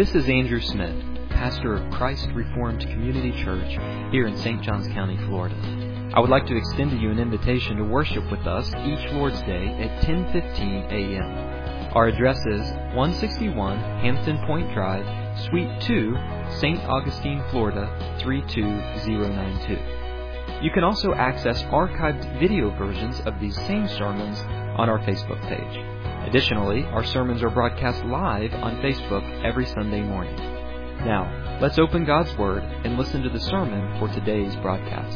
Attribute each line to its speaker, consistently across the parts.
Speaker 1: This is Andrew Smith, pastor of Christ Reformed Community Church here in St. Johns County, Florida. I would like to extend to you an invitation to worship with us each Lord's Day at 10:15 a.m. Our address is 161 Hampton Point Drive, Suite 2, St. Augustine, Florida 32092. You can also access archived video versions of these same sermons on our Facebook page. Additionally, our sermons are broadcast live on Facebook every Sunday morning. Now, let's open God's Word and listen to the sermon for today's broadcast.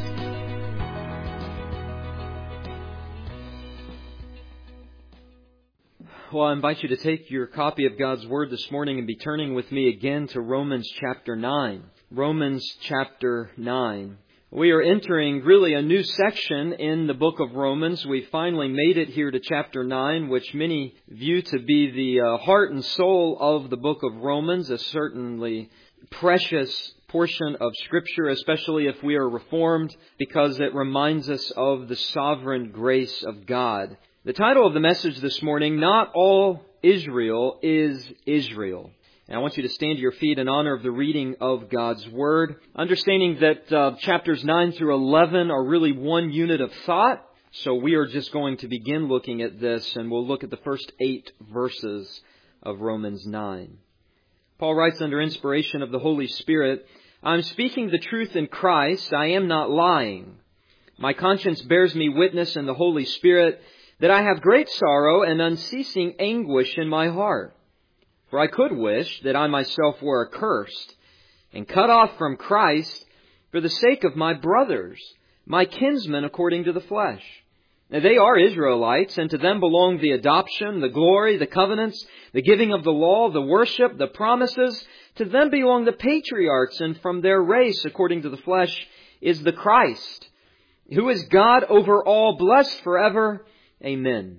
Speaker 1: Well, I invite you to take your copy of God's Word this morning and be turning with me again to Romans chapter 9. Romans chapter 9. We are entering really a new section in the book of Romans. We finally made it here to chapter 9, which many view to be the heart and soul of the book of Romans, a certainly precious portion of Scripture, especially if we are Reformed, because it reminds us of the sovereign grace of God. The title of the message this morning, Not All Israel is Israel. And I want you to stand to your feet in honor of the reading of God's Word, understanding that chapters 9 through 11 are really one unit of thought. So we are just going to begin looking at this, and we'll look at the first 8 verses of Romans 9. Paul writes under inspiration of the Holy Spirit, I'm speaking the truth in Christ, I am not lying. My conscience bears me witness in the Holy Spirit that I have great sorrow and unceasing anguish in my heart. For I could wish that I myself were accursed and cut off from Christ for the sake of my brothers, my kinsmen according to the flesh. Now they are Israelites, and to them belong the adoption, the glory, the covenants, the giving of the law, the worship, the promises. To them belong the patriarchs, and from their race, according to the flesh, is the Christ, who is God over all, blessed forever. Amen.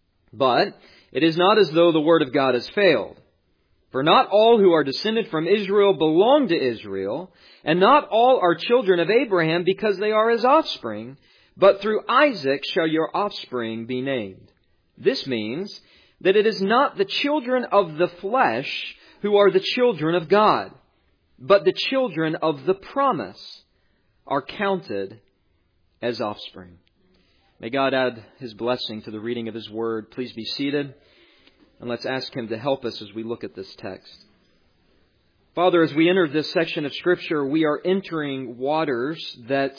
Speaker 1: But it is not as though the word of God has failed. For not all who are descended from Israel belong to Israel, and not all are children of Abraham because they are his offspring, but through Isaac shall your offspring be named. This means that it is not the children of the flesh who are the children of God, but the children of the promise are counted as offspring. May God add His blessing to the reading of His Word. Please be seated. And let's ask Him to help us as we look at this text. Father, as we enter this section of Scripture, we are entering waters that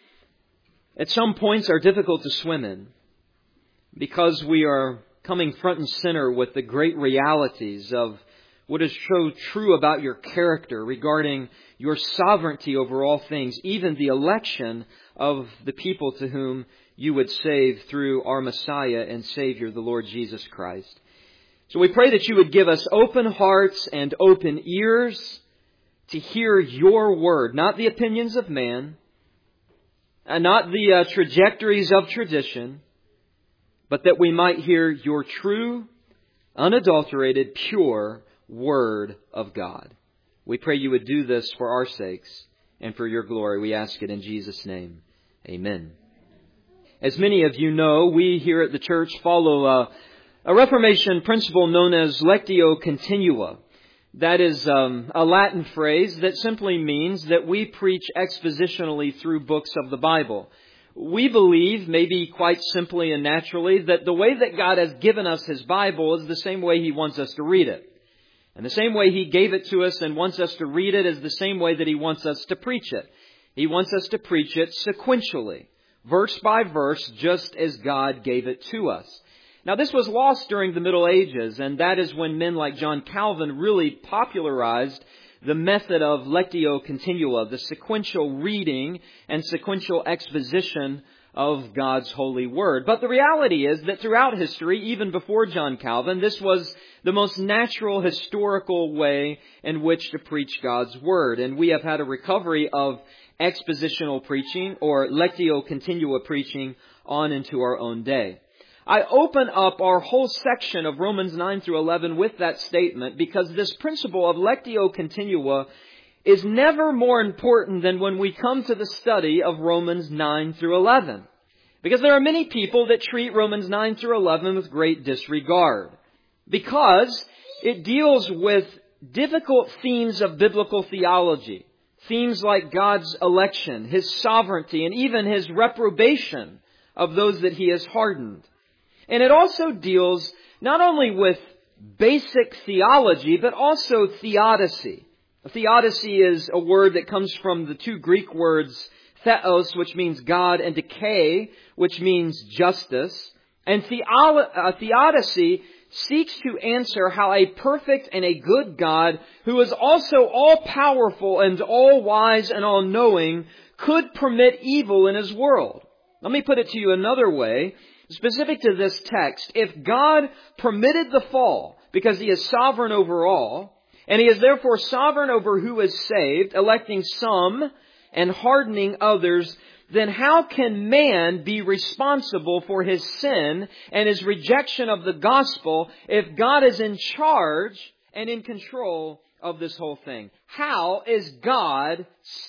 Speaker 1: at some points are difficult to swim in, because we are coming front and center with the great realities of what is so true about your character regarding your sovereignty over all things, even the election of the people to whom you would save through our Messiah and Savior, the Lord Jesus Christ. So we pray that you would give us open hearts and open ears to hear your word, not the opinions of man, and not the trajectories of tradition, but that we might hear your true, unadulterated, pure word of God. We pray you would do this for our sakes and for your glory. We ask it in Jesus' name. Amen. As many of you know, we here at the church follow a Reformation principle known as Lectio Continua. That is a Latin phrase that simply means that we preach expositionally through books of the Bible. We believe, maybe quite simply and naturally, that the way that God has given us His Bible is the same way He wants us to read it. And the same way He gave it to us and wants us to read it is the same way that He wants us to preach it. He wants us to preach it sequentially, verse by verse, just as God gave it to us. Now, this was lost during the Middle Ages, and that is when men like John Calvin really popularized the method of Lectio Continua, the sequential reading and sequential exposition of God's holy word. But the reality is that throughout history, even before John Calvin, this was the most natural historical way in which to preach God's word. And we have had a recovery of expositional preaching or Lectio Continua preaching on into our own day. I open up our whole section of Romans 9 through 11 with that statement because this principle of Lectio Continua is never more important than when we come to the study of Romans 9 through 11. Because there are many people that treat Romans 9 through 11 with great disregard. Because it deals with difficult themes of biblical theology. Themes like God's election, His sovereignty, and even His reprobation of those that He has hardened. And it also deals not only with basic theology, but also theodicy. Theodicy is a word that comes from the two Greek words theos, which means God, and dike, which means justice. And theodicy seeks to answer how a perfect and a good God, who is also all-powerful and all-wise and all-knowing, could permit evil in His world. Let me put it to you another way, specific to this text. If God permitted the fall, because He is sovereign over all, and He is therefore sovereign over who is saved, electing some and hardening others, then how can man be responsible for his sin and his rejection of the gospel if God is in charge and in control of this whole thing? How is God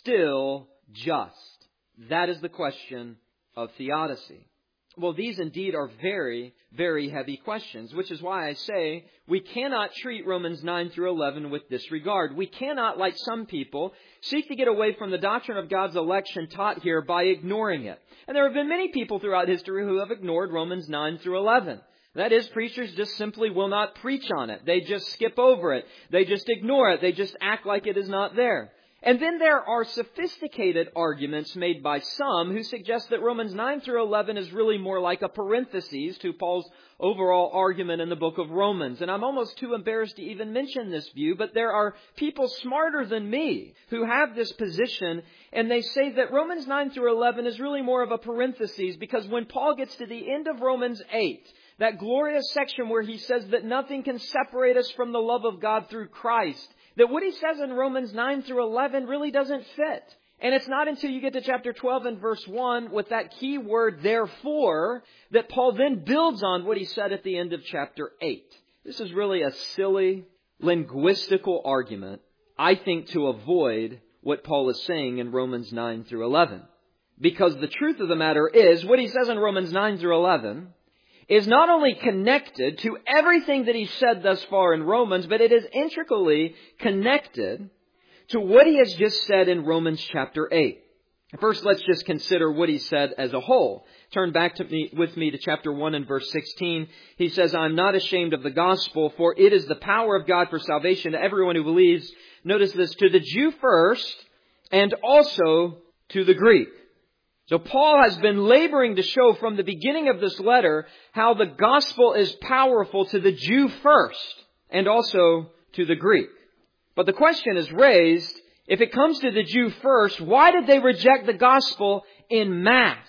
Speaker 1: still just? That is the question of theodicy. Well, these indeed are very, very heavy questions, which is why I say we cannot treat Romans 9 through 11 with disregard. We cannot, like some people, seek to get away from the doctrine of God's election taught here by ignoring it. And there have been many people throughout history who have ignored Romans 9 through 11. That is, preachers just simply will not preach on it. They just skip over it. They just ignore it. They just act like it is not there. And then there are sophisticated arguments made by some who suggest that Romans 9 through 11 is really more like a parenthesis to Paul's overall argument in the book of Romans. And I'm almost too embarrassed to even mention this view, but there are people smarter than me who have this position, and they say that Romans 9 through 11 is really more of a parenthesis, because when Paul gets to the end of Romans 8, that glorious section where he says that nothing can separate us from the love of God through Christ, that what he says in Romans 9 through 11 really doesn't fit. And it's not until you get to chapter 12 and verse 1 with that key word, therefore, that Paul then builds on what he said at the end of chapter 8. This is really a silly linguistical argument, I think, to avoid what Paul is saying in Romans 9 through 11. Because the truth of the matter is, what he says in Romans 9 through 11 is not only connected to everything that he said thus far in Romans, but it is intricately connected to what he has just said in Romans chapter 8. First, let's just consider what he said as a whole. Turn back with me to chapter 1 and verse 16. He says, I'm not ashamed of the gospel, for it is the power of God for salvation to everyone who believes. Notice this, to the Jew first, and also to the Greek. So Paul has been laboring to show from the beginning of this letter how the gospel is powerful to the Jew first and also to the Greek. But the question is raised, if it comes to the Jew first, why did they reject the gospel en masse?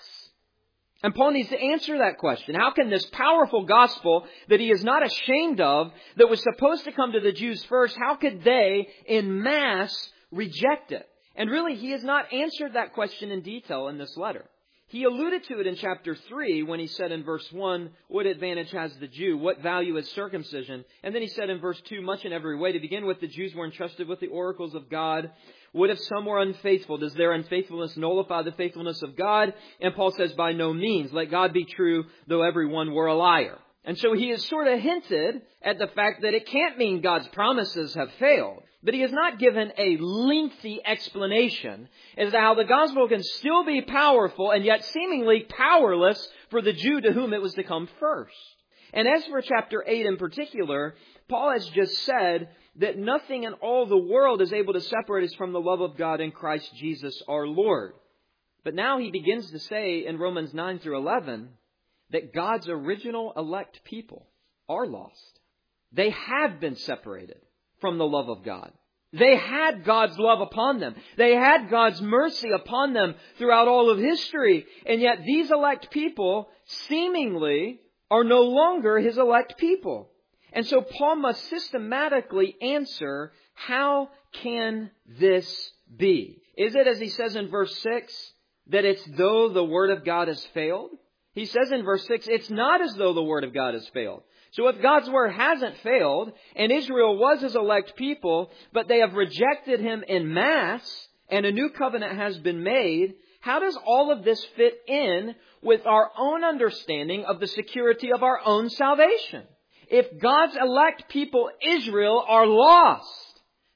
Speaker 1: And Paul needs to answer that question. How can this powerful gospel that he is not ashamed of, that was supposed to come to the Jews first, how could they en masse reject it? And really, he has not answered that question in detail in this letter. He alluded to it in chapter 3 when he said in verse 1, what advantage has the Jew? What value is circumcision? And then he said in verse 2, much in every way. To begin with, the Jews were entrusted with the oracles of God. What if some were unfaithful? Does their unfaithfulness nullify the faithfulness of God? And Paul says, by no means. Let God be true, though everyone were a liar. And so he has sort of hinted at the fact that it can't mean God's promises have failed. But he has not given a lengthy explanation as to how the gospel can still be powerful and yet seemingly powerless for the Jew to whom it was to come first. And as for chapter 8 in particular, Paul has just said that nothing in all the world is able to separate us from the love of God in Christ Jesus our Lord. But now he begins to say in Romans 9 through 11 that God's original elect people are lost. They have been separated from the love of God. They had God's love upon them. They had God's mercy upon them throughout all of history. And yet these elect people seemingly are no longer His elect people. And so Paul must systematically answer, how can this be? Is it, as he says in verse 6, that it's though the Word of God has failed? He says in verse 6, it's not as though the Word of God has failed. So if God's Word hasn't failed, and Israel was His elect people, but they have rejected Him en masse, and a new covenant has been made, how does all of this fit in with our own understanding of the security of our own salvation? If God's elect people, Israel, are lost,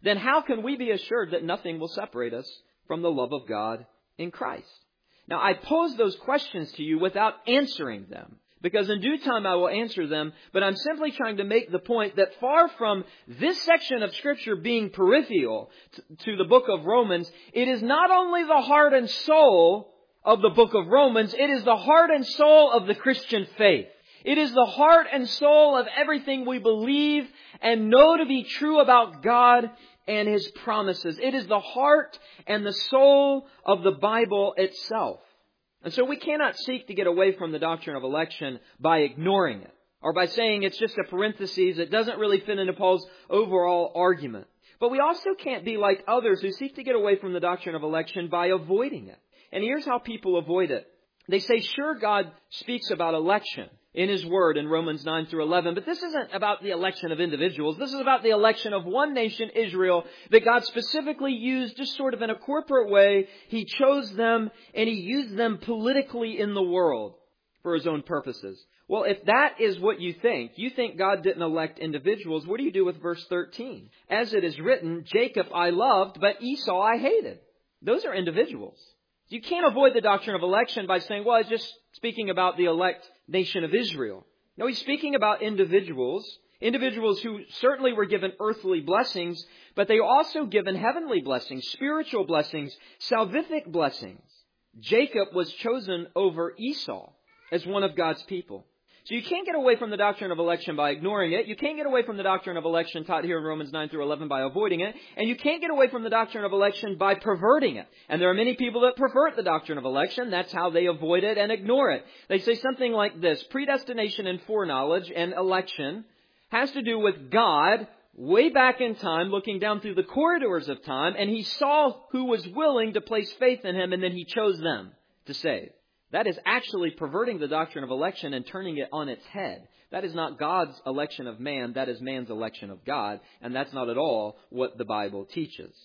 Speaker 1: then how can we be assured that nothing will separate us from the love of God in Christ? Now, I pose those questions to you without answering them, because in due time I will answer them, but I'm simply trying to make the point that far from this section of Scripture being peripheral to the book of Romans, it is not only the heart and soul of the book of Romans, it is the heart and soul of the Christian faith. It is the heart and soul of everything we believe and know to be true about God and His promises. It is the heart and the soul of the Bible itself. And so we cannot seek to get away from the doctrine of election by ignoring it, or by saying it's just a parenthesis, it doesn't really fit into Paul's overall argument. But we also can't be like others who seek to get away from the doctrine of election by avoiding it. And here's how people avoid it. They say, sure, God speaks about election in His Word in Romans 9 through 11, but this isn't about the election of individuals. This is about the election of one nation, Israel, that God specifically used just sort of in a corporate way. He chose them and He used them politically in the world for His own purposes. Well, if that is what you think God didn't elect individuals, what do you do with verse 13? As it is written, Jacob I loved, but Esau I hated. Those are individuals. You can't avoid the doctrine of election by saying, well, it's just speaking about the elect nation of Israel. No, he's speaking about individuals who certainly were given earthly blessings, but they were also given heavenly blessings, spiritual blessings, salvific blessings. Jacob was chosen over Esau as one of God's people. So you can't get away from the doctrine of election by ignoring it. You can't get away from the doctrine of election taught here in Romans 9 through 11 by avoiding it. And you can't get away from the doctrine of election by perverting it. And there are many people that pervert the doctrine of election. That's how they avoid it and ignore it. They say something like this: predestination and foreknowledge and election has to do with God way back in time, looking down through the corridors of time, and He saw who was willing to place faith in Him, and then He chose them to save. That is actually perverting the doctrine of election and turning it on its head. That is not God's election of man. That is man's election of God. And that's not at all what the Bible teaches.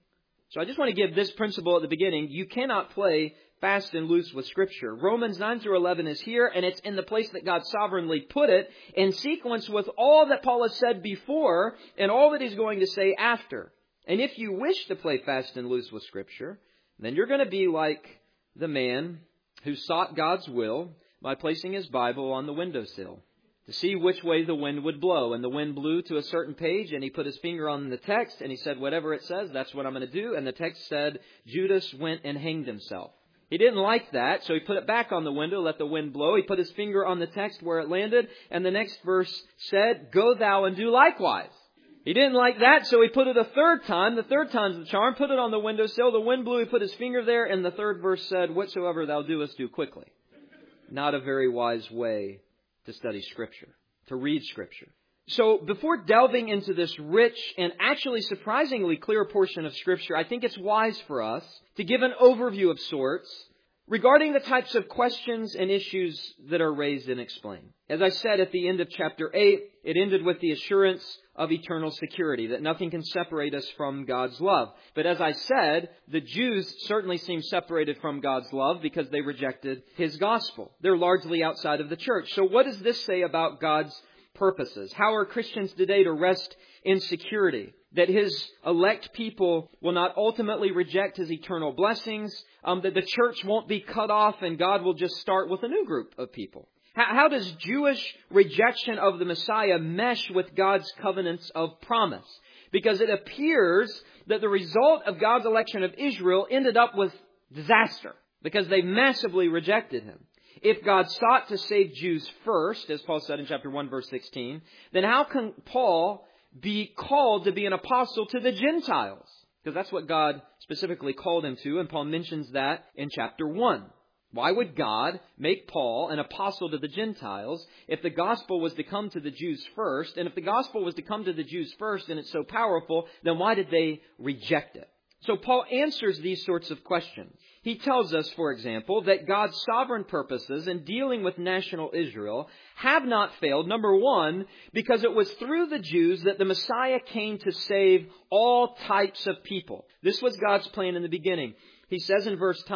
Speaker 1: So I just want to give this principle at the beginning. You cannot play fast and loose with Scripture. Romans 9 through 11 is here, and it's in the place that God sovereignly put it, in sequence with all that Paul has said before and all that he's going to say after. And if you wish to play fast and loose with Scripture, then you're going to be like the man who sought God's will by placing his Bible on the windowsill to see which way the wind would blow. And the wind blew to a certain page, and he put his finger on the text, and he said, whatever it says, that's what I'm going to do. And the text said, Judas went and hanged himself. He didn't like that, so he put it back on the window, let the wind blow. He put his finger on the text where it landed, and the next verse said, go thou and do likewise. He didn't like that, so he put it a third time. The third time's the charm. Put it on the windowsill. The wind blew. He put his finger there. And the third verse said, whatsoever thou doest, do quickly. Not a very wise way to study Scripture, to read Scripture. So before delving into this rich and actually surprisingly clear portion of Scripture, I think it's wise for us to give an overview of sorts regarding the types of questions and issues that are raised and explained. As I said at the end of chapter 8, it ended with the assurance of eternal security, that nothing can separate us from God's love. But as I said, the Jews certainly seem separated from God's love because they rejected His gospel. They're largely outside of the church. So what does this say about God's purposes? How are Christians today to rest in security? That His elect people will not ultimately reject His eternal blessings, that the church won't be cut off and God will just start with a new group of people. How does Jewish rejection of the Messiah mesh with God's covenants of promise? Because it appears that the result of God's election of Israel ended up with disaster because they massively rejected Him. If God sought to save Jews first, as Paul said in chapter 1, verse 16, then how can Paul be called to be an apostle to the Gentiles? Because that's what God specifically called him to, and Paul mentions that in chapter 1. Why would God make Paul an apostle to the Gentiles if the gospel was to come to the Jews first? And if the gospel was to come to the Jews first and it's so powerful, then why did they reject it? So Paul answers these sorts of questions. He tells us, for example, that God's sovereign purposes in dealing with national Israel have not failed, number one, because it was through the Jews that the Messiah came to save all types of people. This was God's plan in the beginning. He says in verse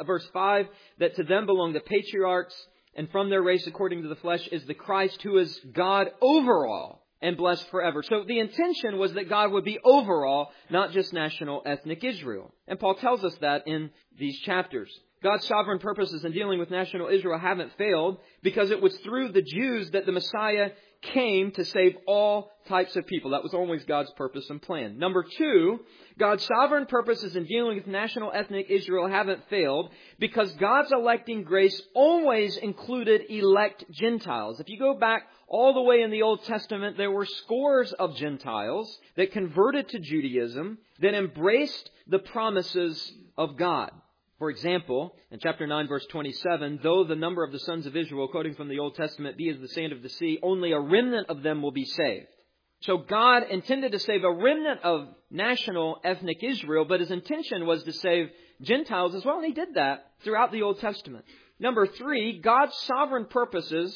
Speaker 1: 5 that to them belong the patriarchs, and from their race according to the flesh is the Christ, who is God over all. and blessed forever. So the intention was that God would be overall, not just national ethnic Israel. And Paul tells us that in these chapters. God's sovereign purposes in dealing with national Israel haven't failed because it was through the Jews that the Messiah came to save all types of people. That was always God's purpose and plan. Number two, God's sovereign purposes in dealing with national ethnic Israel haven't failed because God's electing grace always included elect Gentiles. If you go back all the way in the Old Testament, there were scores of Gentiles that converted to Judaism, that embraced the promises of God. For example, in chapter 9, verse 27, though the number of the sons of Israel, quoting from the Old Testament, be as the sand of the sea, only a remnant of them will be saved. So God intended to save a remnant of national ethnic Israel, but His intention was to save Gentiles as well, and He did that throughout the Old Testament. Number three, God's sovereign purposes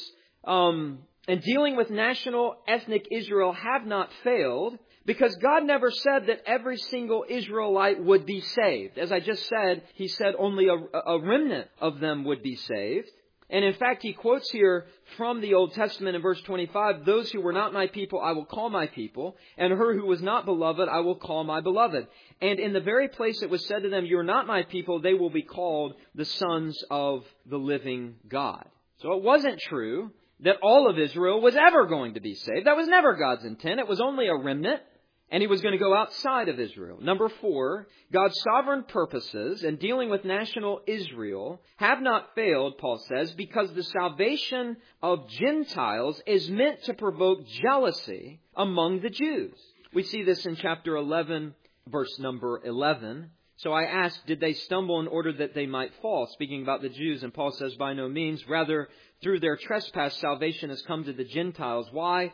Speaker 1: in dealing with national ethnic Israel have not failed, because God never said that every single Israelite would be saved. As I just said, He said only a remnant of them would be saved. And in fact, He quotes here from the Old Testament in verse 25, those who were not my people I will call my people, and her who was not beloved I will call my beloved. And in the very place it was said to them, you are not my people, they will be called the sons of the living God. So it wasn't true that all of Israel was ever going to be saved. That was never God's intent. It was only a remnant. And He was going to go outside of Israel. Number four, God's sovereign purposes in dealing with national Israel have not failed, Paul says, because the salvation of Gentiles is meant to provoke jealousy among the Jews. We see this in chapter 11, verse number 11. So I asked, did they stumble in order that they might fall? Speaking about the Jews, and Paul says, by no means. Rather, through their trespass, salvation has come to the Gentiles. Why?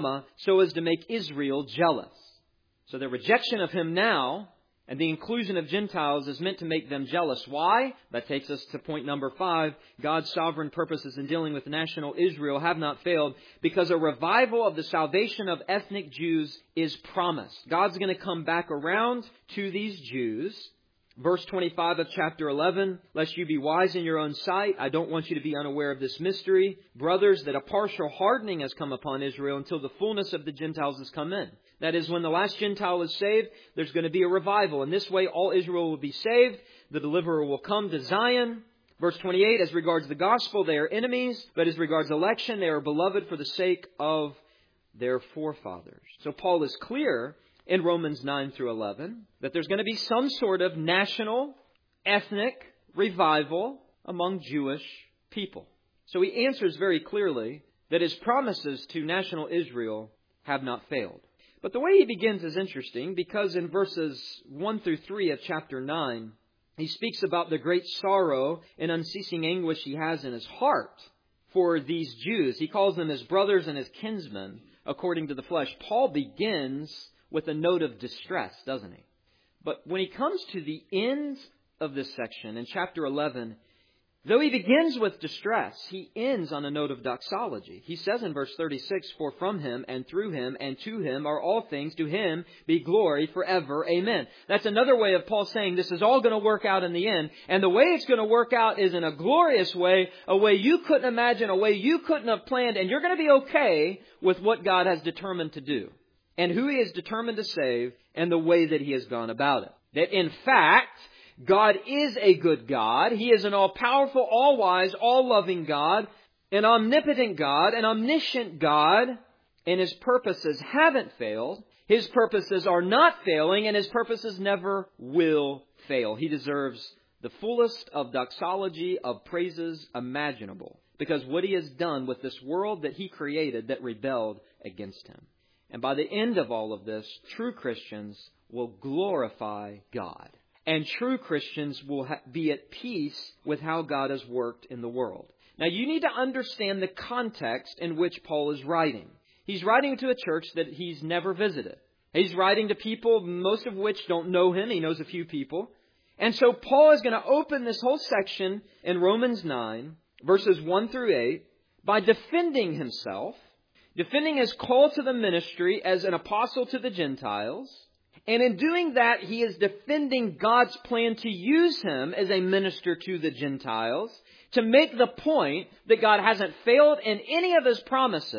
Speaker 1: So as to make Israel jealous. So the rejection of Him now and the inclusion of Gentiles is meant to make them jealous. Why? That takes us to point number 5. God's sovereign purposes in dealing with national Israel have not failed because a revival of the salvation of ethnic Jews is promised. God's going to come back around to these Jews. Verse 25 of chapter 11, lest you be wise in your own sight, I don't want you to be unaware of this mystery, brothers, that a partial hardening has come upon Israel until the fullness of the Gentiles has come in. That is, when the last Gentile is saved, there's going to be a revival. In this way, all Israel will be saved. The deliverer will come to Zion. Verse 28, as regards the gospel, they are enemies, but as regards election, they are beloved for the sake of their forefathers. So Paul is clear in Romans 9 through 11 that there's going to be some sort of national, ethnic revival among Jewish people. So he answers very clearly that his promises to national Israel have not failed. But the way he begins is interesting because in verses 1 through 3 of chapter 9, he speaks about the great sorrow and unceasing anguish he has in his heart for these Jews. He calls them his brothers and his kinsmen according to the flesh. Paul begins with a note of distress, doesn't he? But when he comes to the end of this section in chapter 11, though he begins with distress, he ends on a note of doxology. He says in verse 36, for from Him and through Him and to Him are all things, to Him be glory forever. Amen. That's another way of Paul saying this is all going to work out in the end. And the way it's going to work out is in a glorious way, a way you couldn't imagine, a way you couldn't have planned, and you're going to be okay with what God has determined to do, and who He is determined to save, and the way that He has gone about it. That in fact, God is a good God. He is an all-powerful, all-wise, all-loving God, an omnipotent God, an omniscient God, and His purposes haven't failed. His purposes are not failing, and His purposes never will fail. He deserves the fullest of doxology, of praises imaginable, because what He has done with this world that He created that rebelled against Him. And by the end of all of this, true Christians will glorify God. And true Christians will be at peace with how God has worked in the world. Now, you need to understand the context in which Paul is writing. He's writing to a church that he's never visited. He's writing to people, most of which don't know him. He knows a few people. And so Paul is going to open this whole section in Romans 9, verses 1 through 8, by defending himself, defending his call to the ministry as an apostle to the Gentiles. And in doing that, he is defending God's plan to use him as a minister to the Gentiles to make the point that God hasn't failed in any of His promises,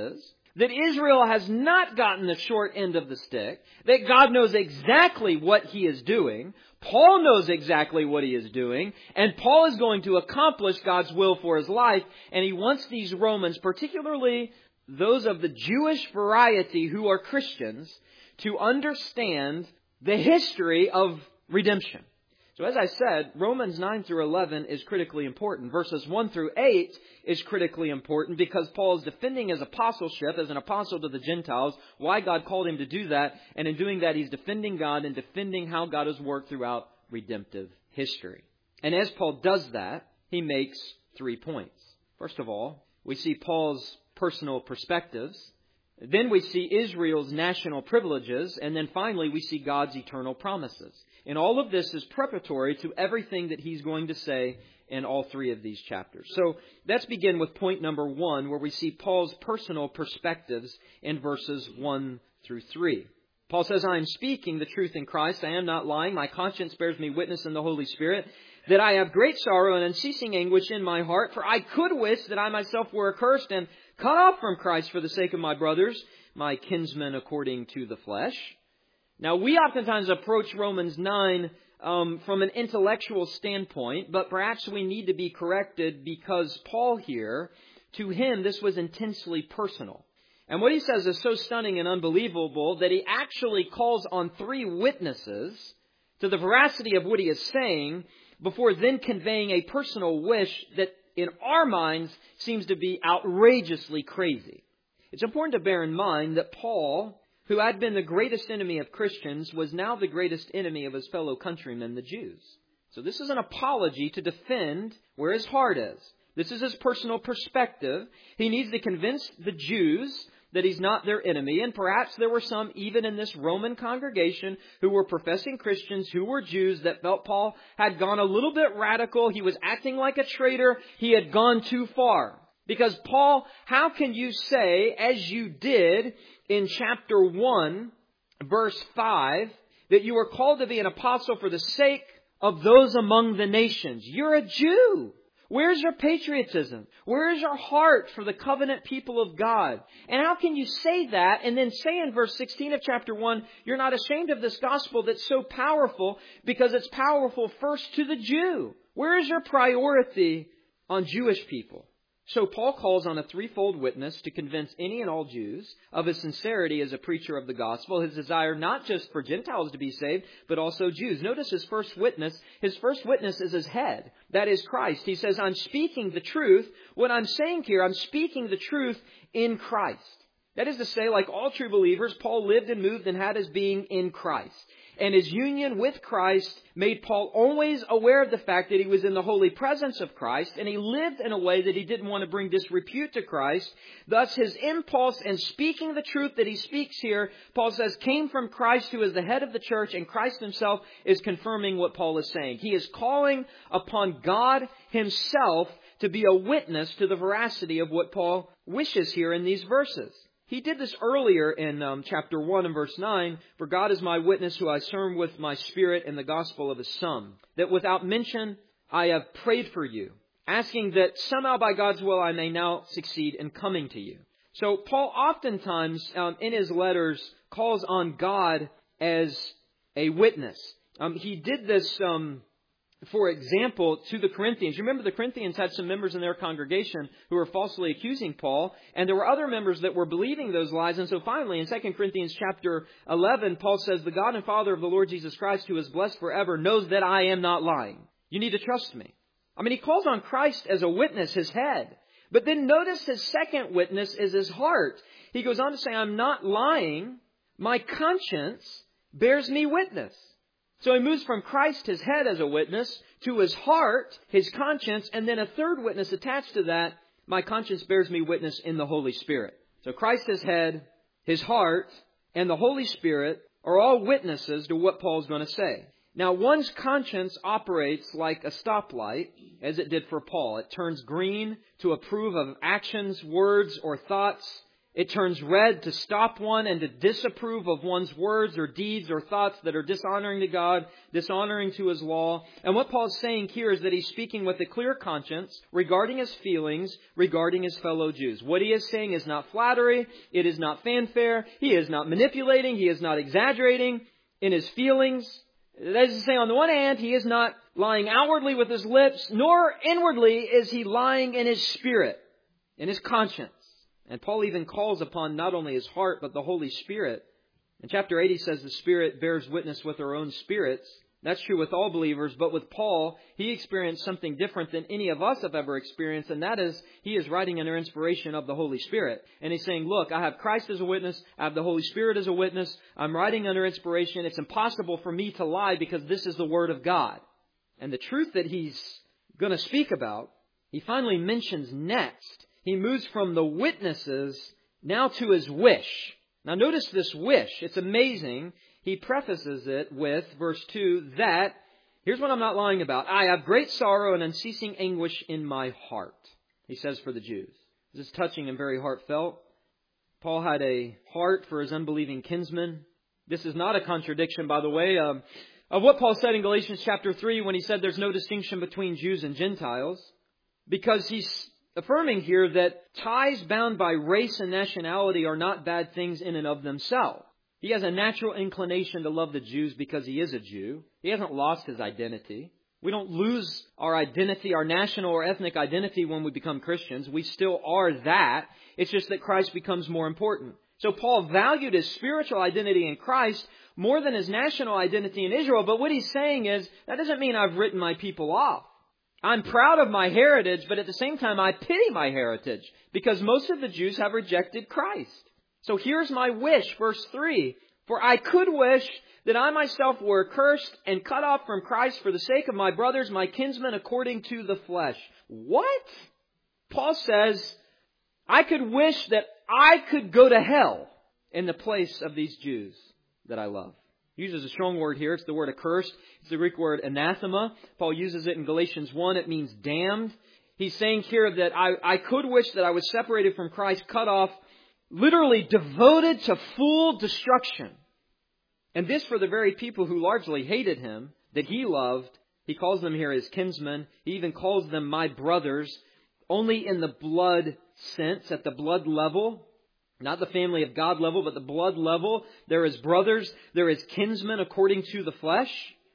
Speaker 1: that Israel has not gotten the short end of the stick, that God knows exactly what He is doing, Paul knows exactly what he is doing, and Paul is going to accomplish God's will for his life, and he wants these Romans, particularly those of the Jewish variety who are Christians, to understand the history of redemption. So as I said, Romans 9 through 11 is critically important. Verses 1 through 8 is critically important because Paul is defending his apostleship as an apostle to the Gentiles, why God called him to do that, and in doing that he's defending God and defending how God has worked throughout redemptive history. And as Paul does that, he makes 3 points. First of all, we see Paul's personal perspectives. Then we see Israel's national privileges. And then finally, we see God's eternal promises. And all of this is preparatory to everything that he's going to say in all 3 of these chapters. So let's begin with point number 1, where we see Paul's personal perspectives in verses 1 through 3. Paul says, I am speaking the truth in Christ. I am not lying. My conscience bears me witness in the Holy Spirit that I have great sorrow and unceasing anguish in my heart. For I could wish that I myself were accursed and cut off from Christ for the sake of my brothers, my kinsmen according to the flesh. Now, we oftentimes approach Romans 9 from an intellectual standpoint, but perhaps we need to be corrected because Paul here, to him, this was intensely personal. And what he says is so stunning and unbelievable that he actually calls on 3 witnesses to the veracity of what he is saying before then conveying a personal wish that in our minds seems to be outrageously crazy. It's important to bear in mind that Paul, who had been the greatest enemy of Christians, was now the greatest enemy of his fellow countrymen, the Jews. So this is an apology to defend where his heart is. This is his personal perspective. He needs to convince the Jews that he's not their enemy. And perhaps there were some even in this Roman congregation who were professing Christians, who were Jews, that felt Paul had gone a little bit radical. He was acting like a traitor. He had gone too far. Because Paul, how can you say, as you did in chapter 1, verse 5, that you were called to be an apostle for the sake of those among the nations? You're a Jew. Where's your patriotism? Where is your heart for the covenant people of God? And how can you say that and then say in verse 16 of chapter 1, you're not ashamed of this gospel that's so powerful because it's powerful first to the Jew? Where is your priority on Jewish people? So Paul calls on a threefold witness to convince any and all Jews of his sincerity as a preacher of the gospel, his desire not just for Gentiles to be saved, but also Jews. Notice his first witness. His first witness is his head. That is Christ. He says, I'm speaking the truth. What I'm saying here, I'm speaking the truth in Christ. That is to say, like all true believers, Paul lived and moved and had his being in Christ. And his union with Christ made Paul always aware of the fact that he was in the holy presence of Christ, and he lived in a way that he didn't want to bring disrepute to Christ. Thus, his impulse in speaking the truth that he speaks here, Paul says, came from Christ, who is the head of the church, and Christ himself is confirming what Paul is saying. He is calling upon God himself to be a witness to the veracity of what Paul wishes here in these verses. He did this earlier in chapter 1 and verse 9. For God is my witness, who I serve with my spirit in the gospel of his Son, that without mention I have prayed for you, asking that somehow by God's will I may now succeed in coming to you. So Paul oftentimes in his letters calls on God as a witness. He did this for example, to the Corinthians. You remember the Corinthians had some members in their congregation who were falsely accusing Paul, and there were other members that were believing those lies. And so finally, in 2 Corinthians chapter 11, Paul says, the God and Father of the Lord Jesus Christ, who is blessed forever, knows that I am not lying. You need to trust me. I mean, he calls on Christ as a witness, his head. But then notice his second witness is his heart. He goes on to say, I'm not lying. My conscience bears me witness. So he moves from Christ, his head, as a witness, to his heart, his conscience, and then a third witness attached to that, my conscience bears me witness in the Holy Spirit. So Christ, his head, his heart, and the Holy Spirit are all witnesses to what Paul's going to say. Now, one's conscience operates like a stoplight, as it did for Paul. It turns green to approve of actions, words, or thoughts It turns red to stop one and to disapprove of one's words or deeds or thoughts that are dishonoring to God, dishonoring to His law. And what Paul's saying here is that he's speaking with a clear conscience regarding his feelings, regarding his fellow Jews. What he is saying is not flattery. It is not fanfare. He is not manipulating. He is not exaggerating in his feelings. That is to say, on the one hand, he is not lying outwardly with his lips, nor inwardly is he lying in his spirit, in his conscience. And Paul even calls upon not only his heart, but the Holy Spirit. In chapter 8, he says the Spirit bears witness with our own spirits. That's true with all believers, but with Paul, he experienced something different than any of us have ever experienced, and that is, he is writing under inspiration of the Holy Spirit. And he's saying, look, I have Christ as a witness, I have the Holy Spirit as a witness, I'm writing under inspiration, it's impossible for me to lie because this is the Word of God. And the truth that he's going to speak about, he finally mentions next. He moves from the witnesses now to his wish. Now notice this wish. It's amazing. He prefaces it with, verse 2, that, here's what I'm not lying about. I have great sorrow and unceasing anguish in my heart, he says for the Jews. This is touching and very heartfelt. Paul had a heart for his unbelieving kinsmen. This is not a contradiction, by the way, of what Paul said in Galatians chapter 3 when he said there's no distinction between Jews and Gentiles. Because he's affirming here that ties bound by race and nationality are not bad things in and of themselves. He has a natural inclination to love the Jews because he is a Jew. He hasn't lost his identity. We don't lose our identity, our national or ethnic identity when we become Christians. We still are that. It's just that Christ becomes more important. So Paul valued his spiritual identity in Christ more than his national identity in Israel. But what he's saying is, that doesn't mean I've written my people off. I'm proud of my heritage, but at the same time, I pity my heritage because most of the Jews have rejected Christ. So here's my wish, verse 3. For I could wish that I myself were accursed and cut off from Christ for the sake of my brothers, my kinsmen, according to the flesh. What? Paul says, I could wish that I could go to hell in the place of these Jews that I love. He uses a strong word here. It's the word accursed. It's the Greek word anathema. Paul uses it in Galatians 1. It means damned. He's saying here that I could wish that I was separated from Christ, cut off, literally devoted to full destruction. And this for the very people who largely hated him, that he loved. He calls them here his kinsmen. He even calls them my brothers, only in the blood sense, at the blood level. Not the family of God level, but the blood level. There is brothers, there is kinsmen according to the flesh.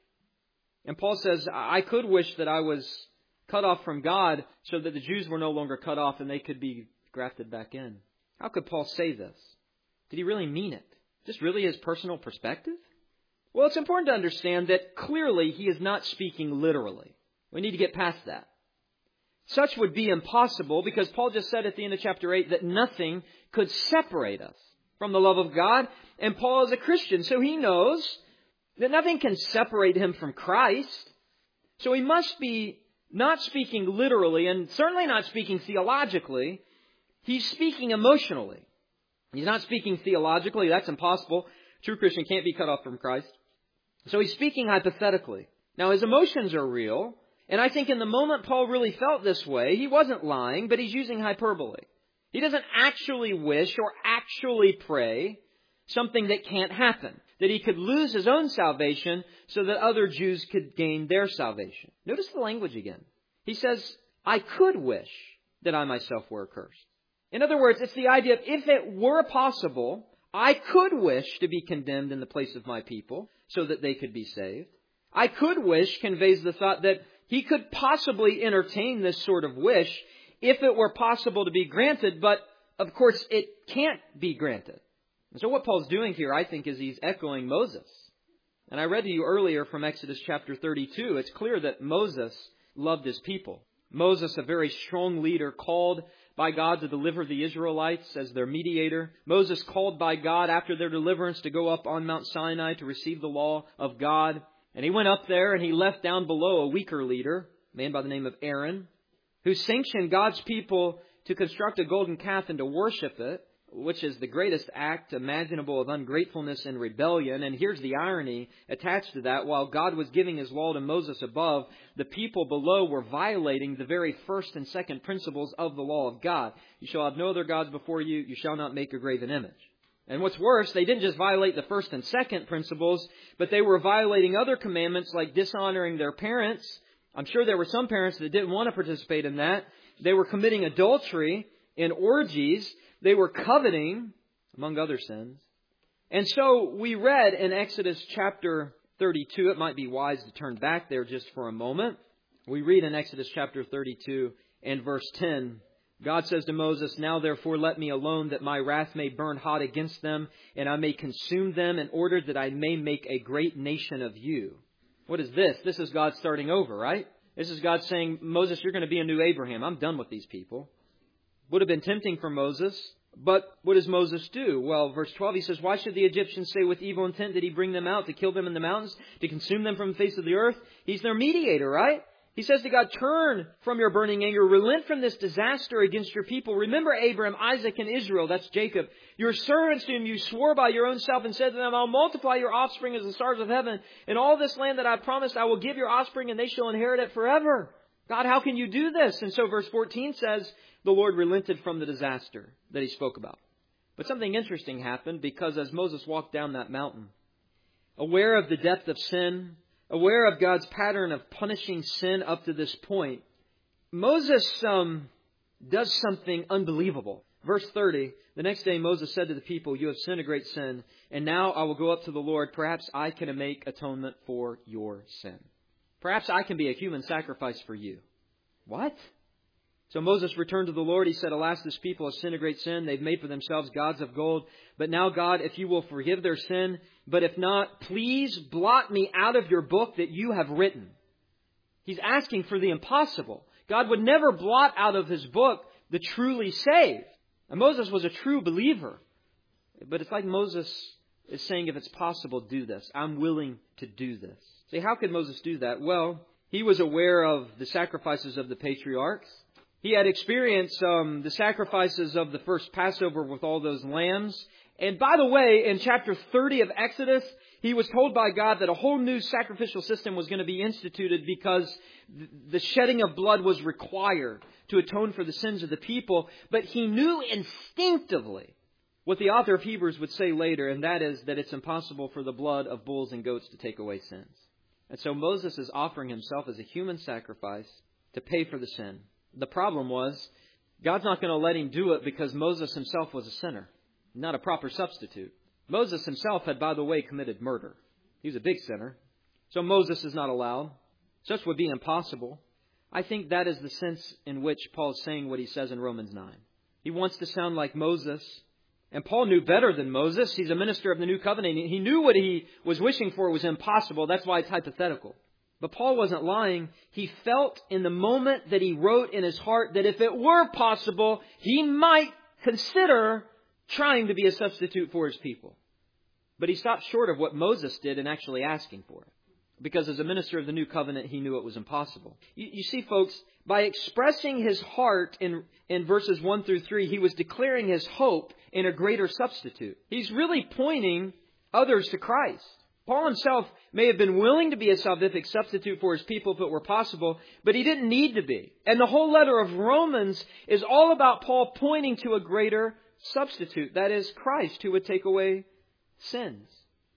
Speaker 1: And Paul says, I could wish that I was cut off from God so that the Jews were no longer cut off and they could be grafted back in. How could Paul say this? Did he really mean it? Is this really his personal perspective? Well, it's important to understand that clearly he is not speaking literally. We need to get past that. Such would be impossible because Paul just said at the end of chapter 8 that nothing could separate us from the love of God. And Paul is a Christian, so he knows that nothing can separate him from Christ. So he must be not speaking literally and certainly not speaking theologically. He's speaking emotionally. He's not speaking theologically. That's impossible. A true Christian can't be cut off from Christ. So he's speaking hypothetically. Now his emotions are real. And I think in the moment Paul really felt this way, he wasn't lying, but he's using hyperbole. He doesn't actually wish or actually pray something that can't happen, that he could lose his own salvation so that other Jews could gain their salvation. Notice the language again. He says, I could wish that I myself were accursed. In other words, it's the idea of if it were possible, I could wish to be condemned in the place of my people so that they could be saved. I could wish conveys the thought that he could possibly entertain this sort of wish if it were possible to be granted, but of course it can't be granted. And so what Paul's doing here, I think, is he's echoing Moses. And I read to you earlier from Exodus chapter 32. It's clear that Moses loved his people. Moses, a very strong leader, called by God to deliver the Israelites as their mediator. Moses called by God after their deliverance to go up on Mount Sinai to receive the law of God. And he went up there and he left down below a weaker leader, a man by the name of Aaron, who sanctioned God's people to construct a golden calf and to worship it, which is the greatest act imaginable of ungratefulness and rebellion. And here's the irony attached to that. While God was giving His law to Moses above, the people below were violating the very first and second principles of the law of God. You shall have no other gods before you. You shall not make a graven image. And what's worse, they didn't just violate the first and second principles, but they were violating other commandments like dishonoring their parents. I'm sure there were some parents that didn't want to participate in that. They were committing adultery and orgies. They were coveting, among other sins. And so we read in Exodus chapter 32, it might be wise to turn back there just for a moment. We read in Exodus chapter 32 and verse 10, God says to Moses, "Now therefore let me alone, that my wrath may burn hot against them, and I may consume them, in order that I may make a great nation of you." What is this? This is God starting over, right? This is God saying, Moses, you're going to be a new Abraham. I'm done with these people. Would have been tempting for Moses, but what does Moses do? Well, verse 12, he says, "Why should the Egyptians say with evil intent did he bring them out, to kill them in the mountains, to consume them from the face of the earth?" He's their mediator, right? He says to God, "Turn from your burning anger. Relent from this disaster against your people. Remember Abraham, Isaac, and Israel," that's Jacob, "your servants whom you swore by your own self and said to them, I'll multiply your offspring as the stars of heaven. And all this land that I promised I will give your offspring, and they shall inherit it forever." God, how can you do this? And so verse 14 says, the Lord relented from the disaster that He spoke about. But something interesting happened, because as Moses walked down that mountain, aware of the depth of sin, aware of God's pattern of punishing sin up to this point, Moses does something unbelievable. Verse 30, "The next day Moses said to the people, you have sinned a great sin, and now I will go up to the Lord. Perhaps I can make atonement for your sin. Perhaps I can be a human sacrifice for you." What? So Moses returned to the Lord. He said, "Alas, this people has sinned a great sin. They've made for themselves gods of gold. But now, God, if you will forgive their sin, but if not, please blot me out of your book that you have written." He's asking for the impossible. God would never blot out of His book the truly saved. And Moses was a true believer. But it's like Moses is saying, if it's possible, do this. I'm willing to do this. See, how could Moses do that? Well, he was aware of the sacrifices of the patriarchs. He had experienced the sacrifices of the first Passover with all those lambs. And by the way, in chapter 30 of Exodus, he was told by God that a whole new sacrificial system was going to be instituted, because the shedding of blood was required to atone for the sins of the people. But he knew instinctively what the author of Hebrews would say later, and that is that it's impossible for the blood of bulls and goats to take away sins. And so Moses is offering himself as a human sacrifice to pay for the sin. The problem was, God's not going to let him do it because Moses himself was a sinner, not a proper substitute. Moses himself had, by the way, committed murder. He was a big sinner. So Moses is not allowed. Such would be impossible. I think that is the sense in which Paul is saying what he says in Romans 9. He wants to sound like Moses. And Paul knew better than Moses. He's a minister of the new covenant. He knew what he was wishing for was impossible. That's why it's hypothetical. But Paul wasn't lying. He felt in the moment that he wrote in his heart that if it were possible, he might consider trying to be a substitute for his people. But he stopped short of what Moses did in actually asking for it. Because as a minister of the new covenant, he knew it was impossible. You see, folks, by expressing his heart in verses 1 through 3, he was declaring his hope in a greater substitute. He's really pointing others to Christ. Paul himself may have been willing to be a salvific substitute for his people if it were possible, but he didn't need to be. And the whole letter of Romans is all about Paul pointing to a greater substitute, that is Christ, who would take away sins.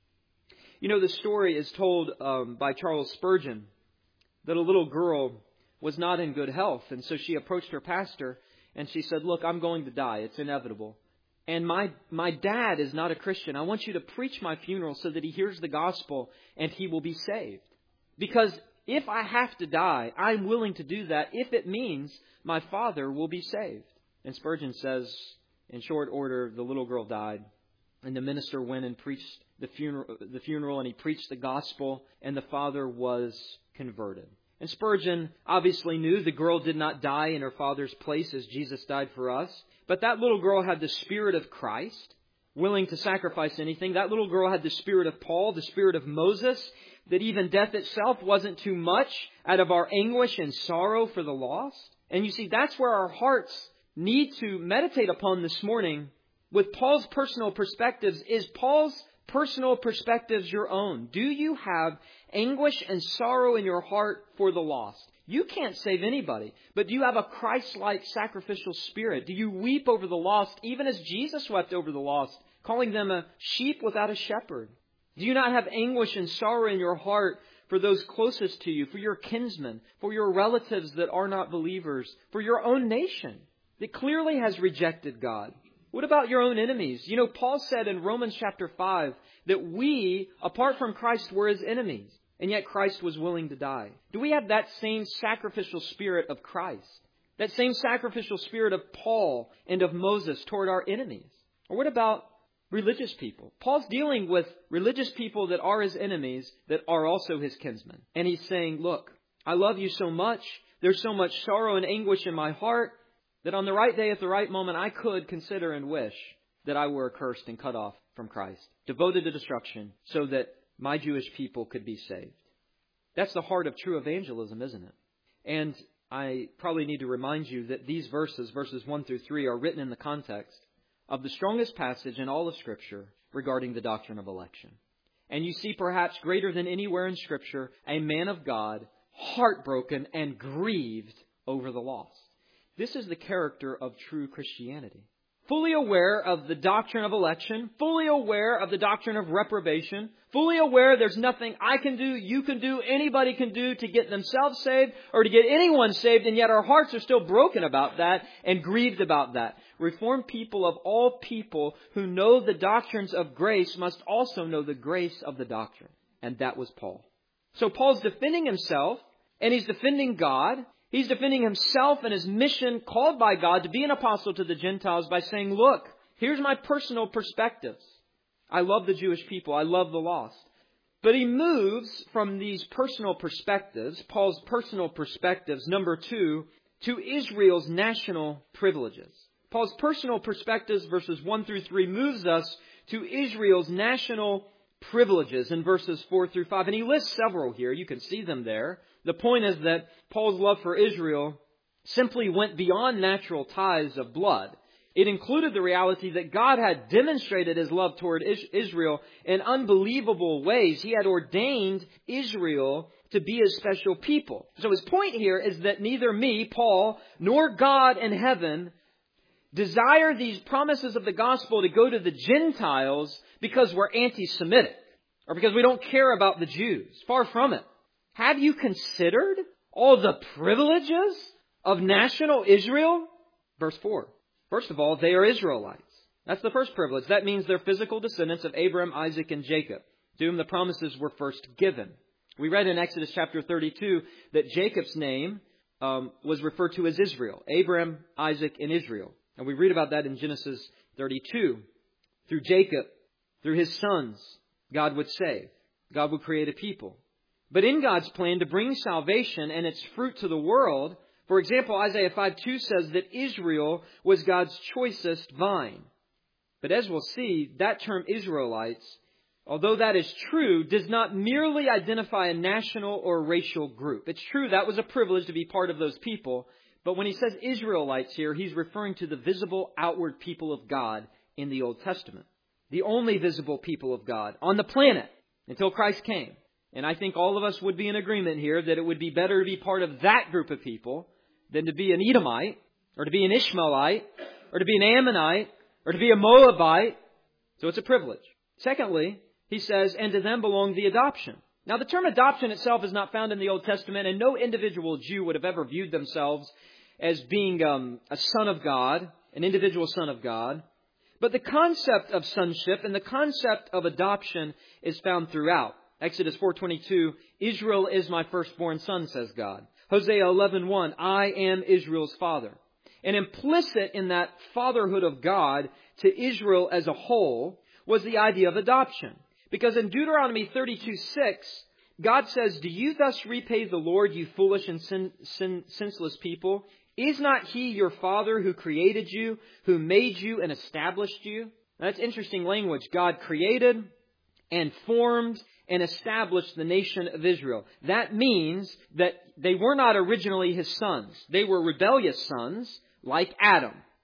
Speaker 1: You know, the story is told by Charles Spurgeon that a little girl was not in good health, and so she approached her pastor and she said, "Look, I'm going to die. It's inevitable. And my dad is not a Christian. I want you to preach my funeral so that he hears the gospel and he will be saved. Because if I have to die, I'm willing to do that if it means my father will be saved." And Spurgeon says, in short order, the little girl died. And the minister went and preached the funeral, and he preached the gospel, and the father was converted. And Spurgeon obviously knew the girl did not die in her father's place as Jesus died for us. But that little girl had the Spirit of Christ, willing to sacrifice anything. That little girl had the Spirit of Paul, the Spirit of Moses, that even death itself wasn't too much out of our anguish and sorrow for the lost. And you see, that's where our hearts need to meditate upon this morning. with Paul's personal perspectives, is Paul's personal perspectives your own? Do you have anguish and sorrow in your heart for the lost? You can't save anybody, but do you have a Christ-like sacrificial spirit? Do you weep over the lost, even as Jesus wept over the lost, calling them a sheep without a shepherd? Do you not have anguish and sorrow in your heart for those closest to you, for your kinsmen, for your relatives that are not believers, for your own nation that clearly has rejected God? What about your own enemies? You know, Paul said in Romans chapter 5 that we, apart from Christ, were his enemies. And yet Christ was willing to die. Do we have that same sacrificial spirit of Christ? That same sacrificial spirit of Paul and of Moses toward our enemies? Or what about religious people? Paul's dealing with religious people that are his enemies, that are also his kinsmen. And he's saying, look, I love you so much. There's so much sorrow and anguish in my heart that on the right day, at the right moment, I could consider and wish that I were accursed and cut off from Christ, devoted to destruction, so that my Jewish people could be saved. That's the heart of true evangelism, isn't it? And I probably need to remind you that these verses 1 through 3, are written in the context of the strongest passage in all of Scripture regarding the doctrine of election. And you see, perhaps greater than anywhere in Scripture, a man of God heartbroken and grieved over the lost. This is the character of true Christianity. Fully aware of the doctrine of election, fully aware of the doctrine of reprobation, fully aware there's nothing I can do, you can do, anybody can do to get themselves saved or to get anyone saved, and yet our hearts are still broken about that and grieved about that. Reformed people of all people who know the doctrines of grace must also know the grace of the doctrine. And that was Paul. So Paul's defending himself, and he's defending God. He's defending himself and his mission called by God to be an apostle to the Gentiles by saying, look, here's my personal perspectives. I love the Jewish people. I love the lost. But he moves from these personal perspectives, Paul's personal perspectives, number 2, to Israel's national privileges. Paul's personal perspectives, verses 1 through 3, moves us to Israel's national privileges in verses 4 through 5. And he lists several here. You can see them there. The point is that Paul's love for Israel simply went beyond natural ties of blood. It included the reality that God had demonstrated his love toward Israel in unbelievable ways. He had ordained Israel to be his special people. So his point here is that neither me, Paul, nor God in heaven desire these promises of the gospel to go to the Gentiles because we're anti-Semitic or because we don't care about the Jews. Far from it. Have you considered all the privileges of national Israel? Verse 4. First of all, they are Israelites. That's the first privilege. That means they're physical descendants of Abraham, Isaac, and Jacob, to whom the promises were first given. We read in Exodus chapter 32 that Jacob's name was referred to as Israel. Abraham, Isaac, and Israel. And we read about that in Genesis 32. Through Jacob, through his sons, God would save. God would create a people. But in God's plan to bring salvation and its fruit to the world, for example, Isaiah 5:2 says that Israel was God's choicest vine. But as we'll see, that term Israelites, although that is true, does not merely identify a national or racial group. It's true that was a privilege to be part of those people. But when he says Israelites here, he's referring to the visible outward people of God in the Old Testament. The only visible people of God on the planet until Christ came. And I think all of us would be in agreement here that it would be better to be part of that group of people than to be an Edomite, or to be an Ishmaelite, or to be an Ammonite, or to be a Moabite. So it's a privilege. Secondly, he says, and to them belong the adoption. Now the term adoption itself is not found in the Old Testament, and no individual Jew would have ever viewed themselves as being a son of God, an individual son of God. But the concept of sonship and the concept of adoption is found throughout. Exodus 4:22, Israel is my firstborn son, says God. Hosea 11:1, I am Israel's father. And implicit in that fatherhood of God to Israel as a whole was the idea of adoption. Because in Deuteronomy 32:6, God says, do you thus repay the Lord, you foolish and senseless people? Is not He your Father who created you, who made you and established you? Now, that's interesting language. God created and formed and established the nation of Israel. That means that they were not originally His sons. They were rebellious sons like Adam.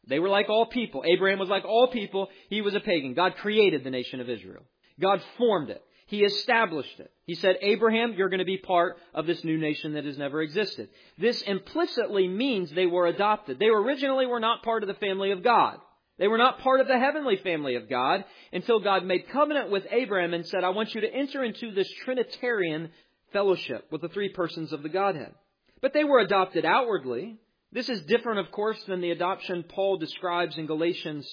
Speaker 1: They were like all people. Abraham was like all people. He was a pagan. God created the nation of Israel. God formed it. He established it. He said, Abraham, you're going to be part of this new nation that has never existed. This implicitly means they were adopted. They originally were not part of the family of God. They were not part of the heavenly family of God until God made covenant with Abraham and said, I want you to enter into this Trinitarian fellowship with the three persons of the Godhead. But they were adopted outwardly. This is different, of course, than the adoption Paul describes in Galatians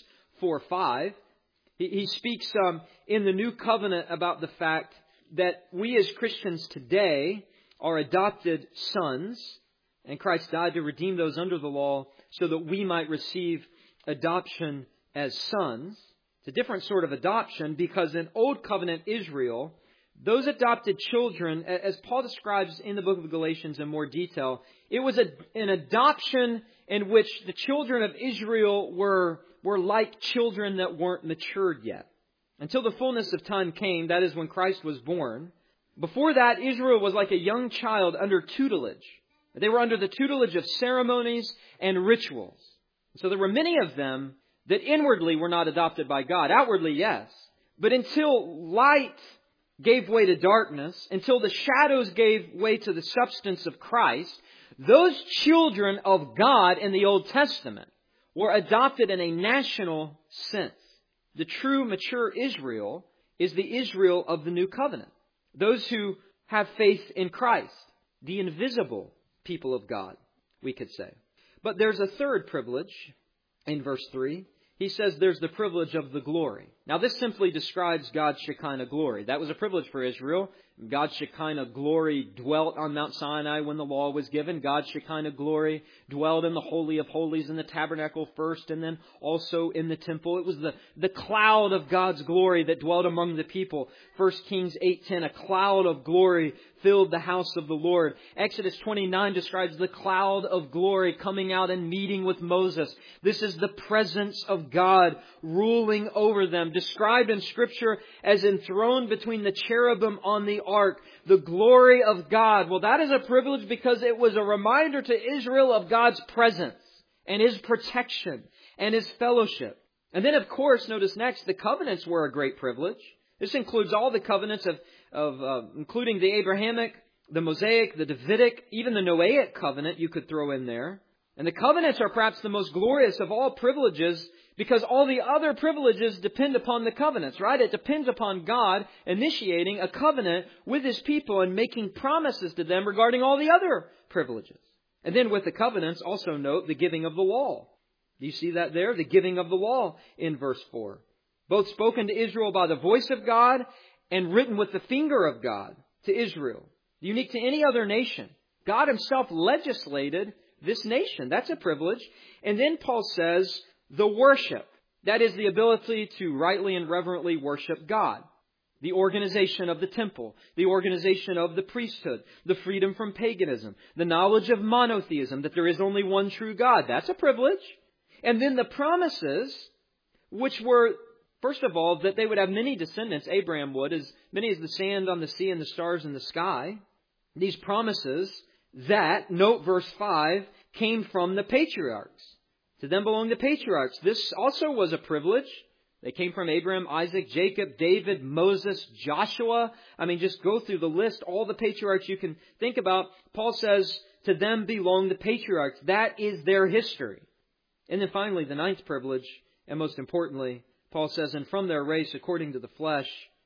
Speaker 1: 4:5. He speaks in the New Covenant about the fact that we as Christians today are adopted sons, and Christ died to redeem those under the law so that we might receive adoption as sons. It's a different sort of adoption because in Old Covenant Israel, those adopted children, as Paul describes in the book of Galatians in more detail, it was an adoption in which the children of Israel were like children that weren't matured yet. Until the fullness of time came, that is when Christ was born. Before that, Israel was like a young child under tutelage. They were under the tutelage of ceremonies and rituals. So there were many of them that inwardly were not adopted by God. Outwardly, yes. But until light gave way to darkness, until the shadows gave way to the substance of Christ, those children of God in the Old Testament were adopted in a national sense. The true mature Israel is the Israel of the New Covenant. Those who have faith in Christ. The invisible people of God, we could say. But there's a third privilege in verse 3. He says there's the privilege of the glory. Now this simply describes God's Shekinah glory. That was a privilege for Israel. God's Shekinah glory dwelt on Mount Sinai when the law was given. God's Shekinah glory dwelled in the Holy of Holies in the tabernacle first and then also in the temple. It was the cloud of God's glory that dwelt among the people. 1 Kings 8:10, a cloud of glory filled the house of the Lord. Exodus 29 describes the cloud of glory coming out and meeting with Moses. This is the presence of God ruling over them, described in Scripture as enthroned between the cherubim on the ark. The glory of God. Well, that is a privilege because it was a reminder to Israel of God's presence and His protection and His fellowship. And then, of course, notice next, the covenants were a great privilege. This includes all the covenants including the Abrahamic, the Mosaic, the Davidic, even the Noahic covenant you could throw in there. And the covenants are perhaps the most glorious of all privileges because all the other privileges depend upon the covenants, right? It depends upon God initiating a covenant with His people and making promises to them regarding all the other privileges. And then with the covenants, also note the giving of the law. Do you see that there? The giving of the law in verse 4. Both spoken to Israel by the voice of God and written with the finger of God to Israel. Unique to any other nation. God Himself legislated this nation. That's a privilege. And then Paul says the worship. That is the ability to rightly and reverently worship God. The organization of the temple. The organization of the priesthood. The freedom from paganism. The knowledge of monotheism, that there is only one true God. That's a privilege. And then the promises, which were, first of all, that they would have many descendants. Abraham would, as many as the sand on the sea and the stars in the sky. These promises that, note verse 5, came from the patriarchs. To them belong the patriarchs. This also was a privilege. They came from Abraham, Isaac, Jacob, David, Moses, Joshua. I mean, just go through the list, all the patriarchs you can think about. Paul says, to them belong the patriarchs. That is their history. And then finally, the ninth privilege, and most importantly, Paul says, and from their race, according to the flesh,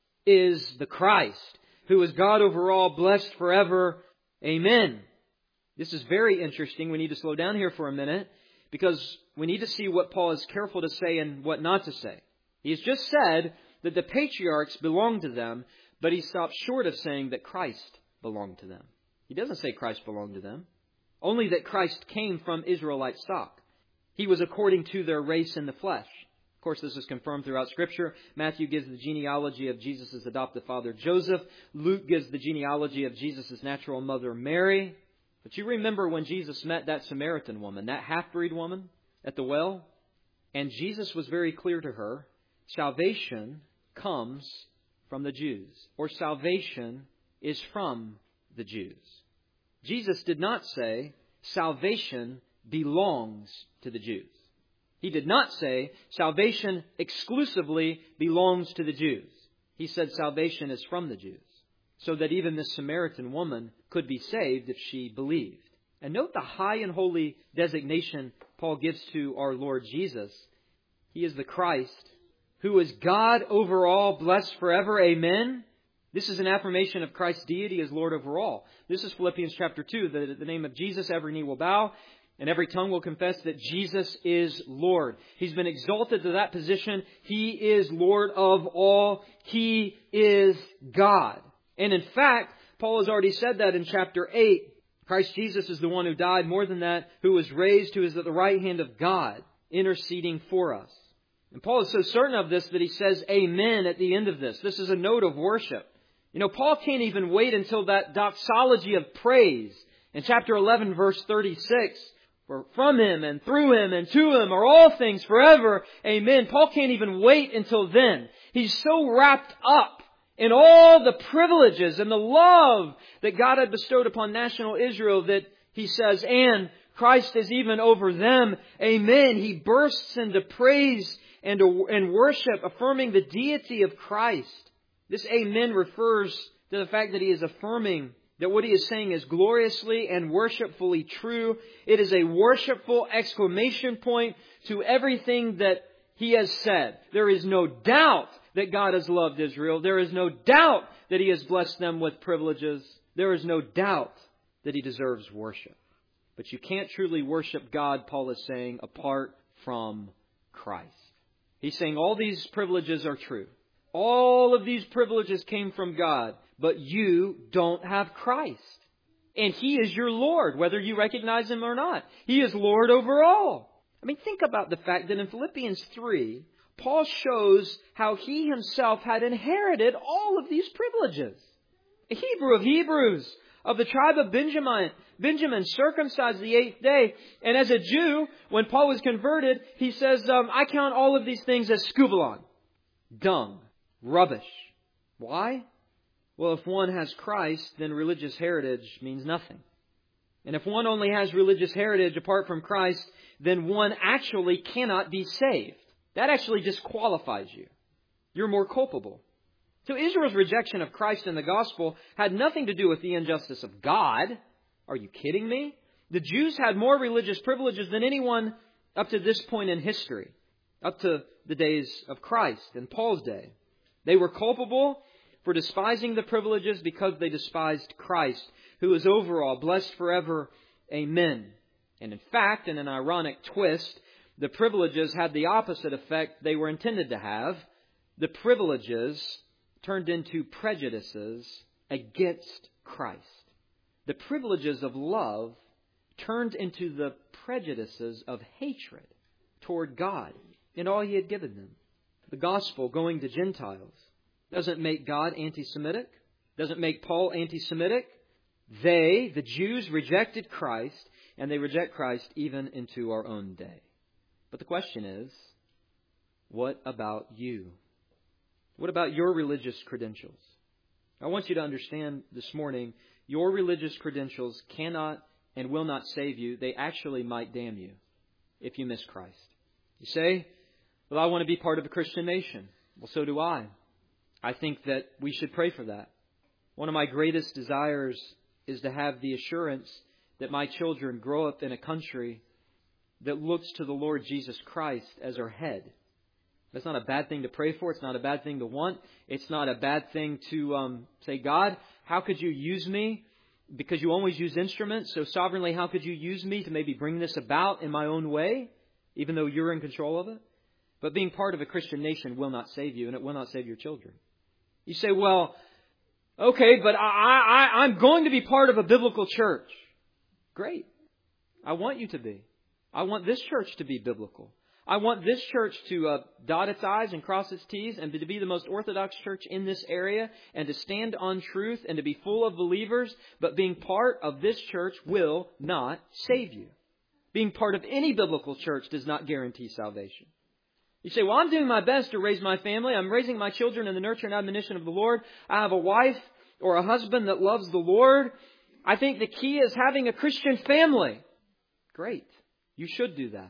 Speaker 1: is the Christ, who is God over all, blessed forever. Amen. This is very interesting. We need to slow down here for a minute because we need to see what Paul is careful to say and what not to say. He has just said that the patriarchs belong to them, but he stops short of saying that Christ belonged to them. He doesn't say Christ belonged to them, only that Christ came from Israelite stock. He was according to their race in the flesh. Of course, this is confirmed throughout Scripture. Matthew gives the genealogy of Jesus' adoptive father, Joseph. Luke gives the genealogy of Jesus' natural mother, Mary. But you remember when Jesus met that Samaritan woman, that half-breed woman at the well? And Jesus was very clear to her, salvation comes from the Jews, or salvation is from the Jews. Jesus did not say salvation belongs to the Jews. He did not say salvation exclusively belongs to the Jews. He said salvation is from the Jews, so that even this Samaritan woman could be saved if she believed. And note the high and holy designation Paul gives to our Lord Jesus. He is the Christ, who is God over all, blessed forever. Amen. This is an affirmation of Christ's deity as Lord over all. This is Philippians chapter 2. That at the name of Jesus, every knee will bow, and every tongue will confess that Jesus is Lord. He's been exalted to that position. He is Lord of all. He is God. And in fact, Paul has already said that in chapter 8. Christ Jesus is the one who died. More than that, who was raised, who is at the right hand of God, interceding for us. And Paul is so certain of this that he says amen at the end of this. This is a note of worship. You know, Paul can't even wait until that doxology of praise in chapter 11, verse 36. For from Him and through Him and to Him are all things forever. Amen. Paul can't even wait until then. He's so wrapped up in all the privileges and the love that God had bestowed upon national Israel that he says, and Christ is even over them. Amen. He bursts into praise and worship, affirming the deity of Christ. This amen refers to the fact that he is affirming that what he is saying is gloriously and worshipfully true. It is a worshipful exclamation point to everything that he has said. There is no doubt that God has loved Israel. There is no doubt that He has blessed them with privileges. There is no doubt that He deserves worship. But you can't truly worship God, Paul is saying, apart from Christ. He's saying all these privileges are true. All of these privileges came from God, but you don't have Christ. And He is your Lord, whether you recognize Him or not. He is Lord over all. I mean, think about the fact that in Philippians 3, Paul shows how he himself had inherited all of these privileges. A Hebrew of Hebrews, of the tribe of Benjamin, circumcised the 8th day. And as a Jew, when Paul was converted, he says, I count all of these things as skubalon, dung, rubbish. Why? Well, if one has Christ, then religious heritage means nothing. And if one only has religious heritage apart from Christ, then one actually cannot be saved. That actually disqualifies you. You're more culpable. So Israel's rejection of Christ and the gospel had nothing to do with the injustice of God. Are you kidding me? The Jews had more religious privileges than anyone up to this point in history, up to the days of Christ and Paul's day. They were culpable for despising the privileges because they despised Christ, who is over all, blessed forever. Amen. And in fact, in an ironic twist, the privileges had the opposite effect they were intended to have. The privileges turned into prejudices against Christ. The privileges of love turned into the prejudices of hatred toward God and all He had given them. The gospel going to Gentiles doesn't make God anti-Semitic, doesn't make Paul anti-Semitic. They, the Jews, rejected Christ, and they reject Christ even into our own day. But the question is, what about you? What about your religious credentials? I want you to understand this morning, your religious credentials cannot and will not save you. They actually might damn you if you miss Christ. You say, well, I want to be part of a Christian nation. Well, so do I. I think that we should pray for that. One of my greatest desires is to have the assurance that my children grow up in a country that looks to the Lord Jesus Christ as our head. That's not a bad thing to pray for. It's not a bad thing to want. It's not a bad thing to say, God, how could you use me? Because you always use instruments. So sovereignly, how could you use me to maybe bring this about in my own way, even though you're in control of it? But being part of a Christian nation will not save you, and it will not save your children. You say, well, okay, but I'm going to be part of a biblical church. Great. I want you to be. I want this church to be biblical. I want this church to dot its I's and cross its T's and to be the most orthodox church in this area and to stand on truth and to be full of believers. But being part of this church will not save you. Being part of any biblical church does not guarantee salvation. You say, well, I'm doing my best to raise my family. I'm raising my children in the nurture and admonition of the Lord. I have a wife or a husband that loves the Lord. I think the key is having a Christian family. Great. You should do that.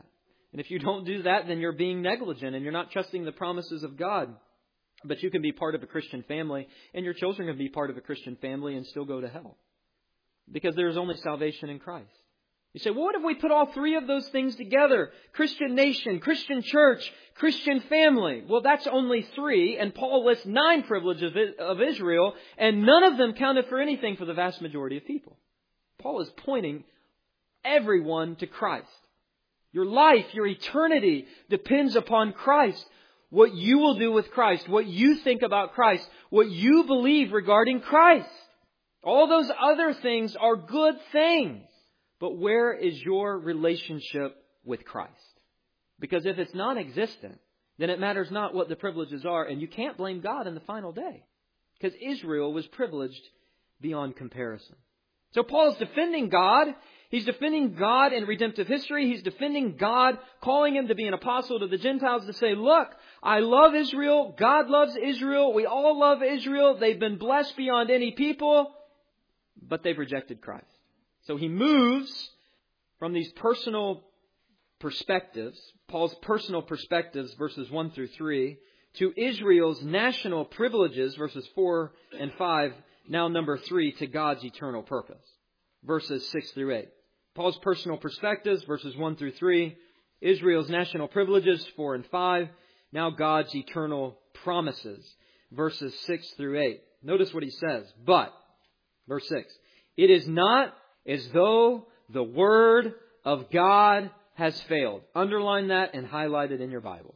Speaker 1: And if you don't do that, then you're being negligent and you're not trusting the promises of God. But you can be part of a Christian family, and your children can be part of a Christian family and still go to hell. Because there is only salvation in Christ. You say, well, what if we put all three of those things together? Christian nation, Christian church, Christian family. Well, that's only three, and Paul lists 9 privileges of Israel, and none of them counted for anything for the vast majority of people. Paul is pointing everyone to Christ. Your life, your eternity depends upon Christ. What you will do with Christ, what you think about Christ, what you believe regarding Christ. All those other things are good things. But where is your relationship with Christ? Because if it's non-existent, then it matters not what the privileges are, and you can't blame God in the final day. Because Israel was privileged beyond comparison. So Paul's defending God. He's defending God in redemptive history. He's defending God, calling him to be an apostle to the Gentiles to say, look, I love Israel. God loves Israel. We all love Israel. They've been blessed beyond any people, but they've rejected Christ. So he moves from these personal perspectives, Paul's personal perspectives, verses 1 through 3, to Israel's national privileges, verses 4 and 5, now number 3, to God's eternal purpose, verses 6 through 8. Paul's personal perspectives, verses 1 through 3, Israel's national privileges, 4 and 5, now God's eternal promises, verses 6 through 8. Notice what he says. But, verse 6, it is not as though the word of God has failed. Underline that and highlight it in your Bible.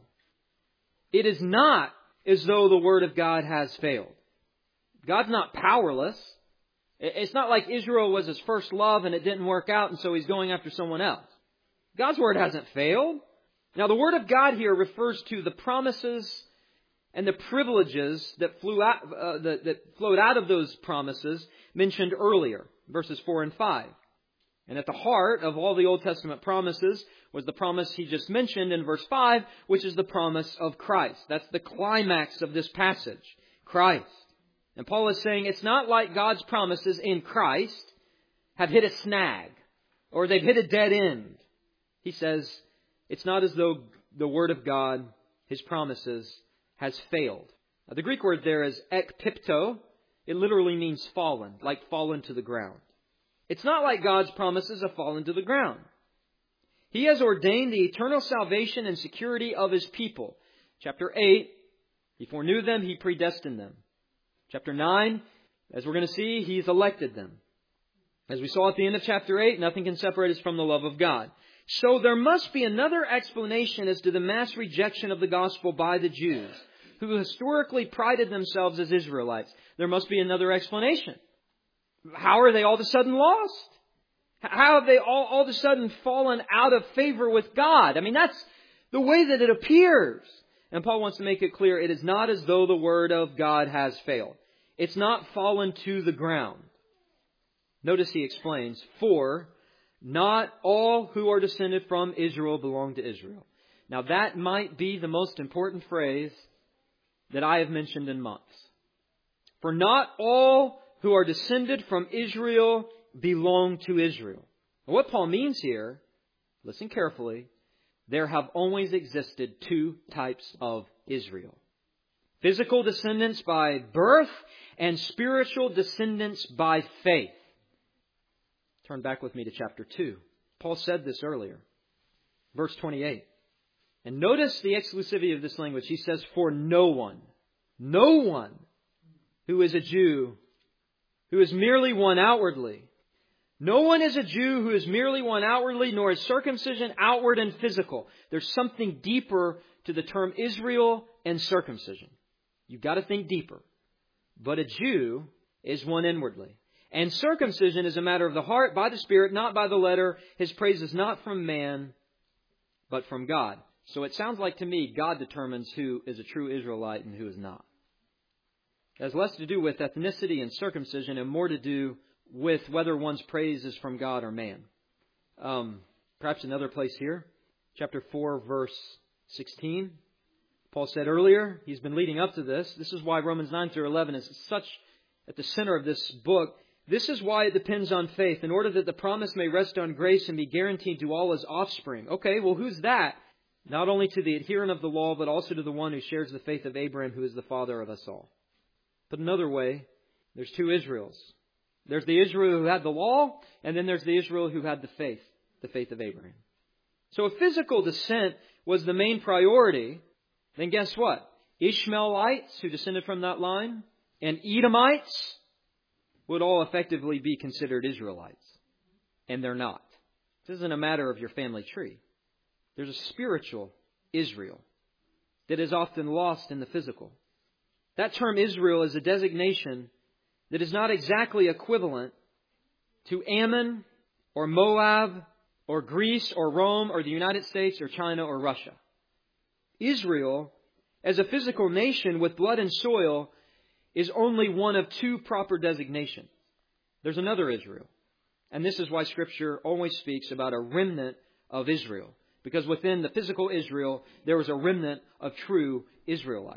Speaker 1: It is not as though the word of God has failed. God's not powerless. It's not like Israel was his first love and it didn't work out and so he's going after someone else. God's word hasn't failed. Now the word of God here refers to the promises and the privileges that flowed out of those promises mentioned earlier, verses 4 and 5. And at the heart of all the Old Testament promises was the promise he just mentioned in verse 5, which is the promise of Christ. That's the climax of this passage, Christ. And Paul is saying it's not like God's promises in Christ have hit a snag or they've hit a dead end. He says it's not as though the word of God, his promises, has failed. Now, the Greek word there is ekpipto. It literally means fallen, like fallen to the ground. It's not like God's promises have fallen to the ground. He has ordained the eternal salvation and security of his people. Chapter 8, he foreknew them, he predestined them. Chapter 9, as we're going to see, he's elected them. As we saw at the end of chapter 8, nothing can separate us from the love of God. So there must be another explanation as to the mass rejection of the gospel by the Jews, who historically prided themselves as Israelites. There must be another explanation. How are they all of a sudden lost? How have they all of a sudden fallen out of favor with God? I mean, that's the way that it appears. And Paul wants to make it clear, it is not as though the word of God has failed. It's not fallen to the ground. Notice he explains, for not all who are descended from Israel belong to Israel. Now that might be the most important phrase that I have mentioned in months. For not all who are descended from Israel belong to Israel. And what Paul means here, listen carefully, there have always existed 2 types of Israel. Physical descendants by birth and spiritual descendants by faith. Turn back with me to chapter 2. Paul said this earlier. Verse 28. And notice the exclusivity of this language. He says, for no one who is a Jew, who is merely one outwardly. No one is a Jew who is merely one outwardly, nor is circumcision outward and physical. There's something deeper to the term Israel and circumcision. You've got to think deeper. But a Jew is one inwardly. And circumcision is a matter of the heart, by the Spirit, not by the letter. His praise is not from man, but from God. So it sounds like to me, God determines who is a true Israelite and who is not. It has less to do with ethnicity and circumcision and more to do with whether one's praise is from God or man. Perhaps another place here. Chapter 4, verse 16. Paul said earlier, he's been leading up to this. This is why Romans 9 through 11 is such at the center of this book. This is why it depends on faith, in order that the promise may rest on grace and be guaranteed to all his offspring. Okay, well, who's that? Not only to the adherent of the law, but also to the one who shares the faith of Abraham, who is the father of us all. But another way, there's two Israels. There's the Israel who had the law, and then there's the Israel who had the faith of Abraham. So if physical descent was the main priority, then guess what? Ishmaelites, who descended from that line, and Edomites would all effectively be considered Israelites. And they're not. This isn't a matter of your family tree. There's a spiritual Israel that is often lost in the physical. That term Israel is a designation that is not exactly equivalent to Ammon or Moab or Greece or Rome or the United States or China or Russia. Israel, as a physical nation with blood and soil, is only one of two proper designations. There's another Israel. And this is why Scripture always speaks about a remnant of Israel. Because within the physical Israel, there was a remnant of true Israelites.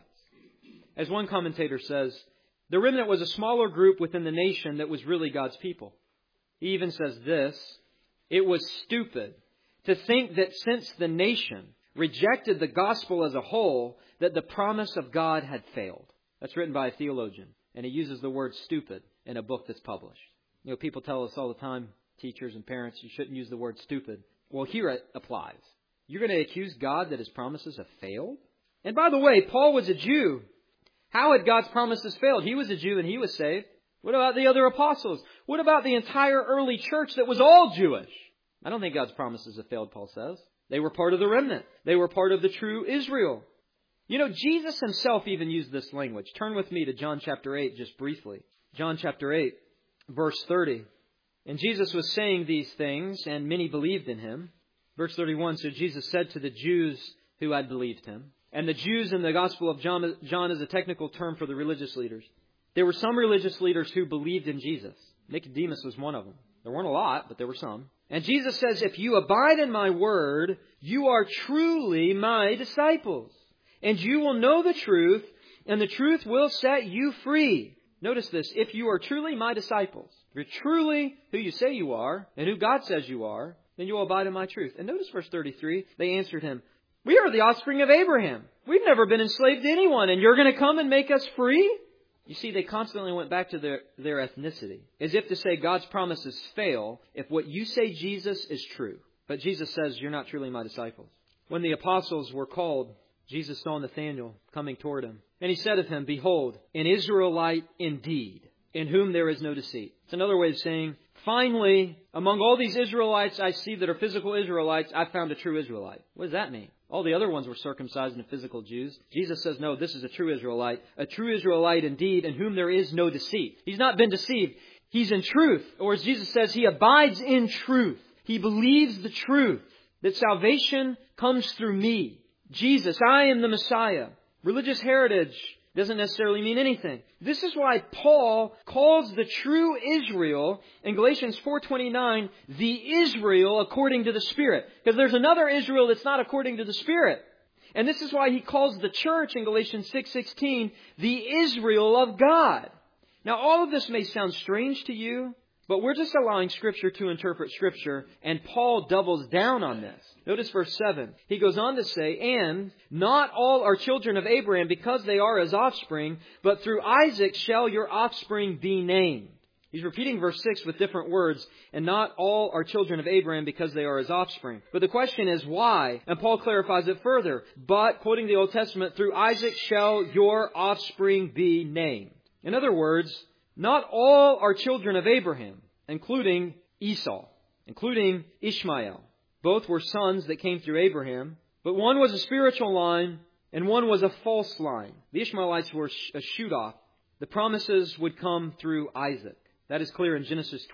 Speaker 1: As one commentator says, the remnant was a smaller group within the nation that was really God's people. He even says this, it was stupid to think that since the nation rejected the gospel as a whole, that the promise of God had failed. That's written by a theologian, and he uses the word stupid in a book that's published. You know, people tell us all the time, teachers and parents, you shouldn't use the word stupid. Well, here it applies. You're going to accuse God that His promises have failed? And by the way, Paul was a Jew. How had God's promises failed? He was a Jew and he was saved. What about the other apostles? What about the entire early church that was all Jewish? I don't think God's promises have failed, Paul says. They were part of the remnant. They were part of the true Israel. You know, Jesus Himself even used this language. Turn with me to John chapter 8 just briefly. John chapter 8, verse 30. And Jesus was saying these things, and many believed in Him. Verse 31, so Jesus said to the Jews who had believed Him, and the Jews in the Gospel of John is a technical term for the religious leaders. There were some religious leaders who believed in Jesus. Nicodemus was one of them. There weren't a lot, but there were some. And Jesus says, if you abide in my word, you are truly my disciples. And you will know the truth, and the truth will set you free. Notice this, if you are truly my disciples, if you're truly who you say you are, and who God says you are, then you will abide in my truth. And notice verse 33, they answered Him, we are the offspring of Abraham. We've never been enslaved to anyone, and you're going to come and make us free? You see, they constantly went back to their ethnicity, as if to say God's promises fail if what you say, Jesus, is true. But Jesus says, you're not truly my disciples. When the apostles were called, Jesus saw Nathanael coming toward him. And he said of him, behold, an Israelite indeed, in whom there is no deceit. It's another way of saying, finally, among all these Israelites I see that are physical Israelites, I found a true Israelite. What does that mean? All the other ones were circumcised and physical Jews. Jesus says, no, this is a true Israelite indeed, in whom there is no deceit. He's not been deceived. He's in truth. Or as Jesus says, he abides in truth. He believes the truth, that salvation comes through me. Jesus, I am the Messiah. Religious heritage doesn't necessarily mean anything. This is why Paul calls the true Israel in Galatians 4:29 the Israel according to the Spirit. Because there's another Israel that's not according to the Spirit. And this is why he calls the church in Galatians 6:16 the Israel of God. Now all of this may sound strange to you, but we're just allowing Scripture to interpret Scripture, and Paul doubles down on this. Notice verse 7. He goes on to say, and not all are children of Abraham because they are his offspring, but through Isaac shall your offspring be named. He's repeating verse 6 with different words, and not all are children of Abraham because they are his offspring. But the question is why? And Paul clarifies it further. But, quoting the Old Testament, through Isaac shall your offspring be named. In other words, not all are children of Abraham, including Esau, including Ishmael. Both were sons that came through Abraham, but one was a spiritual line and one was a false line. The Ishmaelites were a shoot-off. The promises would come through Isaac. That is clear in Genesis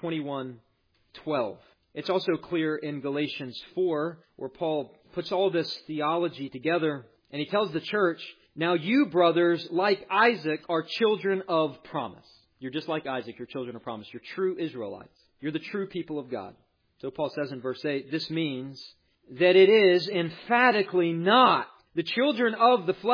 Speaker 1: 21:12. It's also clear in Galatians 4, where Paul puts all this theology together, and he tells the church, now you, brothers, like Isaac, are children of promise. You're just like Isaac, you're children of promise. You're true Israelites. You're the true people of God. So Paul says in verse 8, this means that it is emphatically not the children of the flesh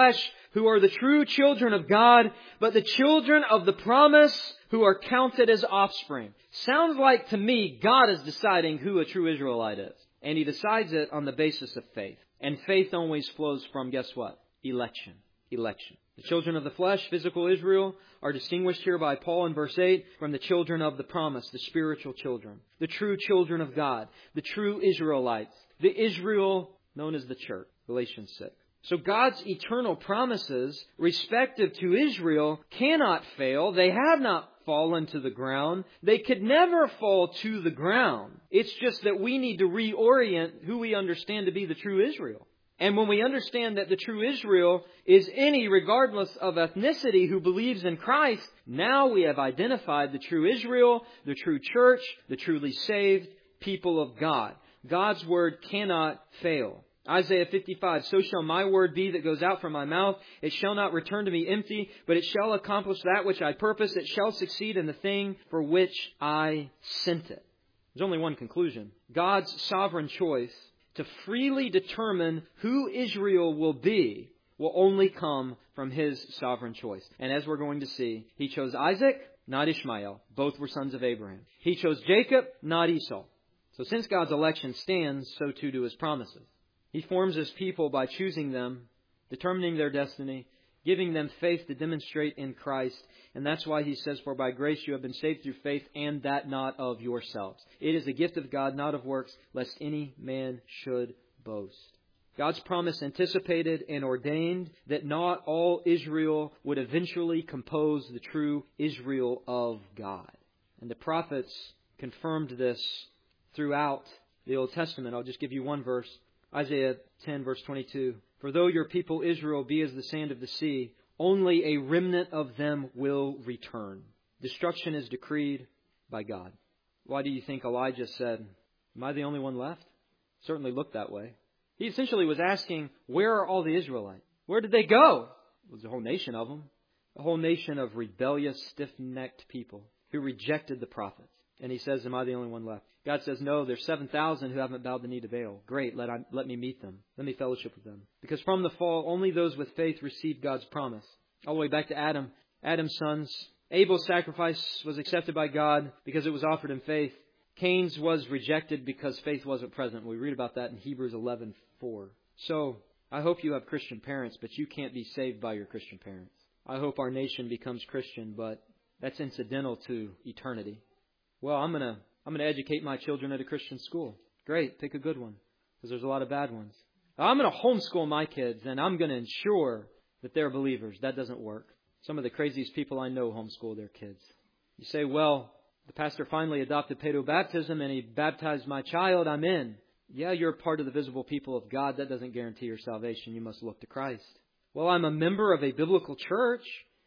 Speaker 1: who are the true children of God, but the children of the promise who are counted as offspring. Sounds like to me God is deciding who a true Israelite is. And He decides it on the basis of faith. And faith always flows from, guess what? Election. Election. The children of the flesh, physical Israel, are distinguished here by Paul in verse 8 from the children of the promise, the spiritual children, the true children of God, the true Israelites, the Israel known as the church. Galatians 6. So God's eternal promises respective to Israel cannot fail. They have not fallen to the ground. They could never fall to the ground. It's just that we need to reorient who we understand to be the true Israel. And when we understand that the true Israel is any, regardless of ethnicity, who believes in Christ, now we have identified the true Israel, the true church, the truly saved people of God. God's word cannot fail. Isaiah 55, so shall my word be that goes out from my mouth. It shall not return to me empty, but it shall accomplish that which I purpose. It shall succeed in the thing for which I sent it. There's only one conclusion. God's sovereign choice to freely determine who Israel will be will only come from His sovereign choice. And as we're going to see, He chose Isaac, not Ishmael. Both were sons of Abraham. He chose Jacob, not Esau. So since God's election stands, so too do His promises. He forms His people by choosing them, determining their destiny, giving them faith to demonstrate in Christ. And that's why He says, for by grace you have been saved through faith, and that not of yourselves. It is a gift of God, not of works, lest any man should boast. God's promise anticipated and ordained that not all Israel would eventually compose the true Israel of God. And the prophets confirmed this throughout the Old Testament. I'll just give you one verse. Isaiah 10, verse 22. For though your people Israel be as the sand of the sea, only a remnant of them will return. Destruction is decreed by God. Why do you think Elijah said, am I the only one left? Certainly looked that way. He essentially was asking, where are all the Israelites? Where did they go? It was a whole nation of them. A whole nation of rebellious, stiff-necked people who rejected the prophets. And he says, am I the only one left? God says, no, there's 7,000 who haven't bowed the knee to Baal. Great, let me meet them. Let me fellowship with them. Because from the fall, only those with faith received God's promise. All the way back to Adam. Adam's sons. Abel's sacrifice was accepted by God because it was offered in faith. Cain's was rejected because faith wasn't present. We read about that in Hebrews 11:4. So, I hope you have Christian parents, but you can't be saved by your Christian parents. I hope our nation becomes Christian, but that's incidental to eternity. Well, I'm going to educate my children at a Christian school. Great, pick a good one, because there's a lot of bad ones. I'm going to homeschool my kids, and I'm going to ensure that they're believers. That doesn't work. Some of the craziest people I know homeschool their kids. You say, well, the pastor finally adopted paedobaptism, and he baptized my child. I'm in. Yeah, you're part of the visible people of God. That doesn't guarantee your salvation. You must look to Christ. Well, I'm a member of a biblical church.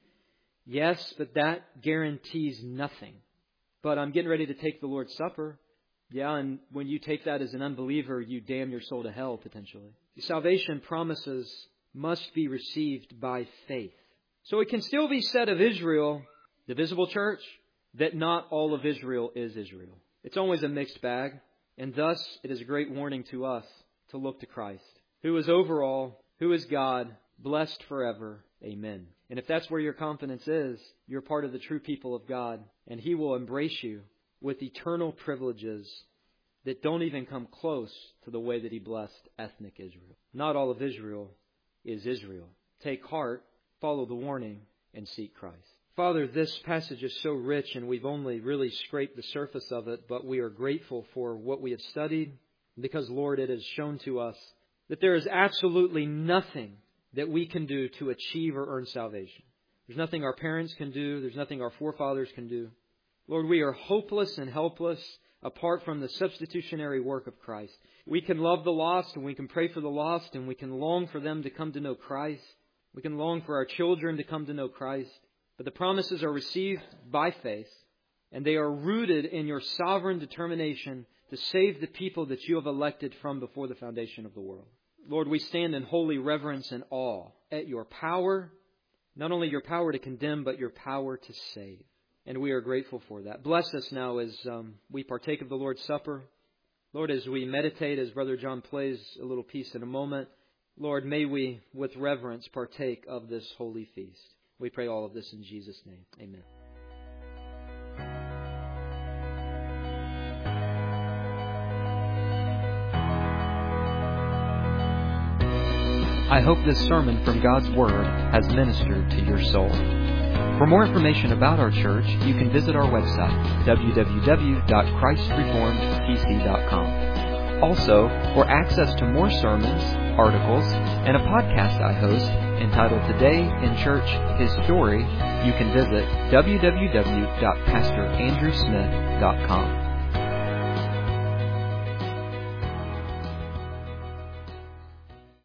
Speaker 1: Yes, but that guarantees nothing. But I'm getting ready to take the Lord's Supper. Yeah, and when you take that as an unbeliever, you damn your soul to hell, potentially. The salvation promises must be received by faith. So it can still be said of Israel, the visible church, that not all of Israel is Israel. It's always a mixed bag. And thus, it is a great warning to us to look to Christ, who is over all, who is God, blessed forever. Amen. And if that's where your confidence is, you're part of the true people of God, and He will embrace you with eternal privileges that don't even come close to the way that He blessed ethnic Israel. Not all of Israel is Israel. Take heart, follow the warning, and seek Christ. Father, this passage is so rich, and we've only really scraped the surface of it, but we are grateful for what we have studied, because, Lord, it has shown to us that there is absolutely nothing that we can do to achieve or earn salvation. There's nothing our parents can do. There's nothing our forefathers can do. Lord, we are hopeless and helpless apart from the substitutionary work of Christ. We can love the lost, and we can pray for the lost, and we can long for them to come to know Christ. We can long for our children to come to know Christ. But the promises are received by faith, and they are rooted in your sovereign determination to save the people that you have elected from before the foundation of the world. Lord, we stand in holy reverence and awe at your power, not only your power to condemn, but your power to save. And we are grateful for that. Bless us now as we partake of the Lord's Supper. Lord, as we meditate, as Brother John plays a little piece in a moment, Lord, may we with reverence partake of this holy feast. We pray all of this in Jesus' name. Amen. I hope this sermon from God's Word has ministered to your soul. For more information about our church, you can visit our website, www.christreformedpc.com. Also, for access to more sermons, articles, and a podcast I host entitled Today in Church, His Story, you can visit www.pastorandrewsmith.com.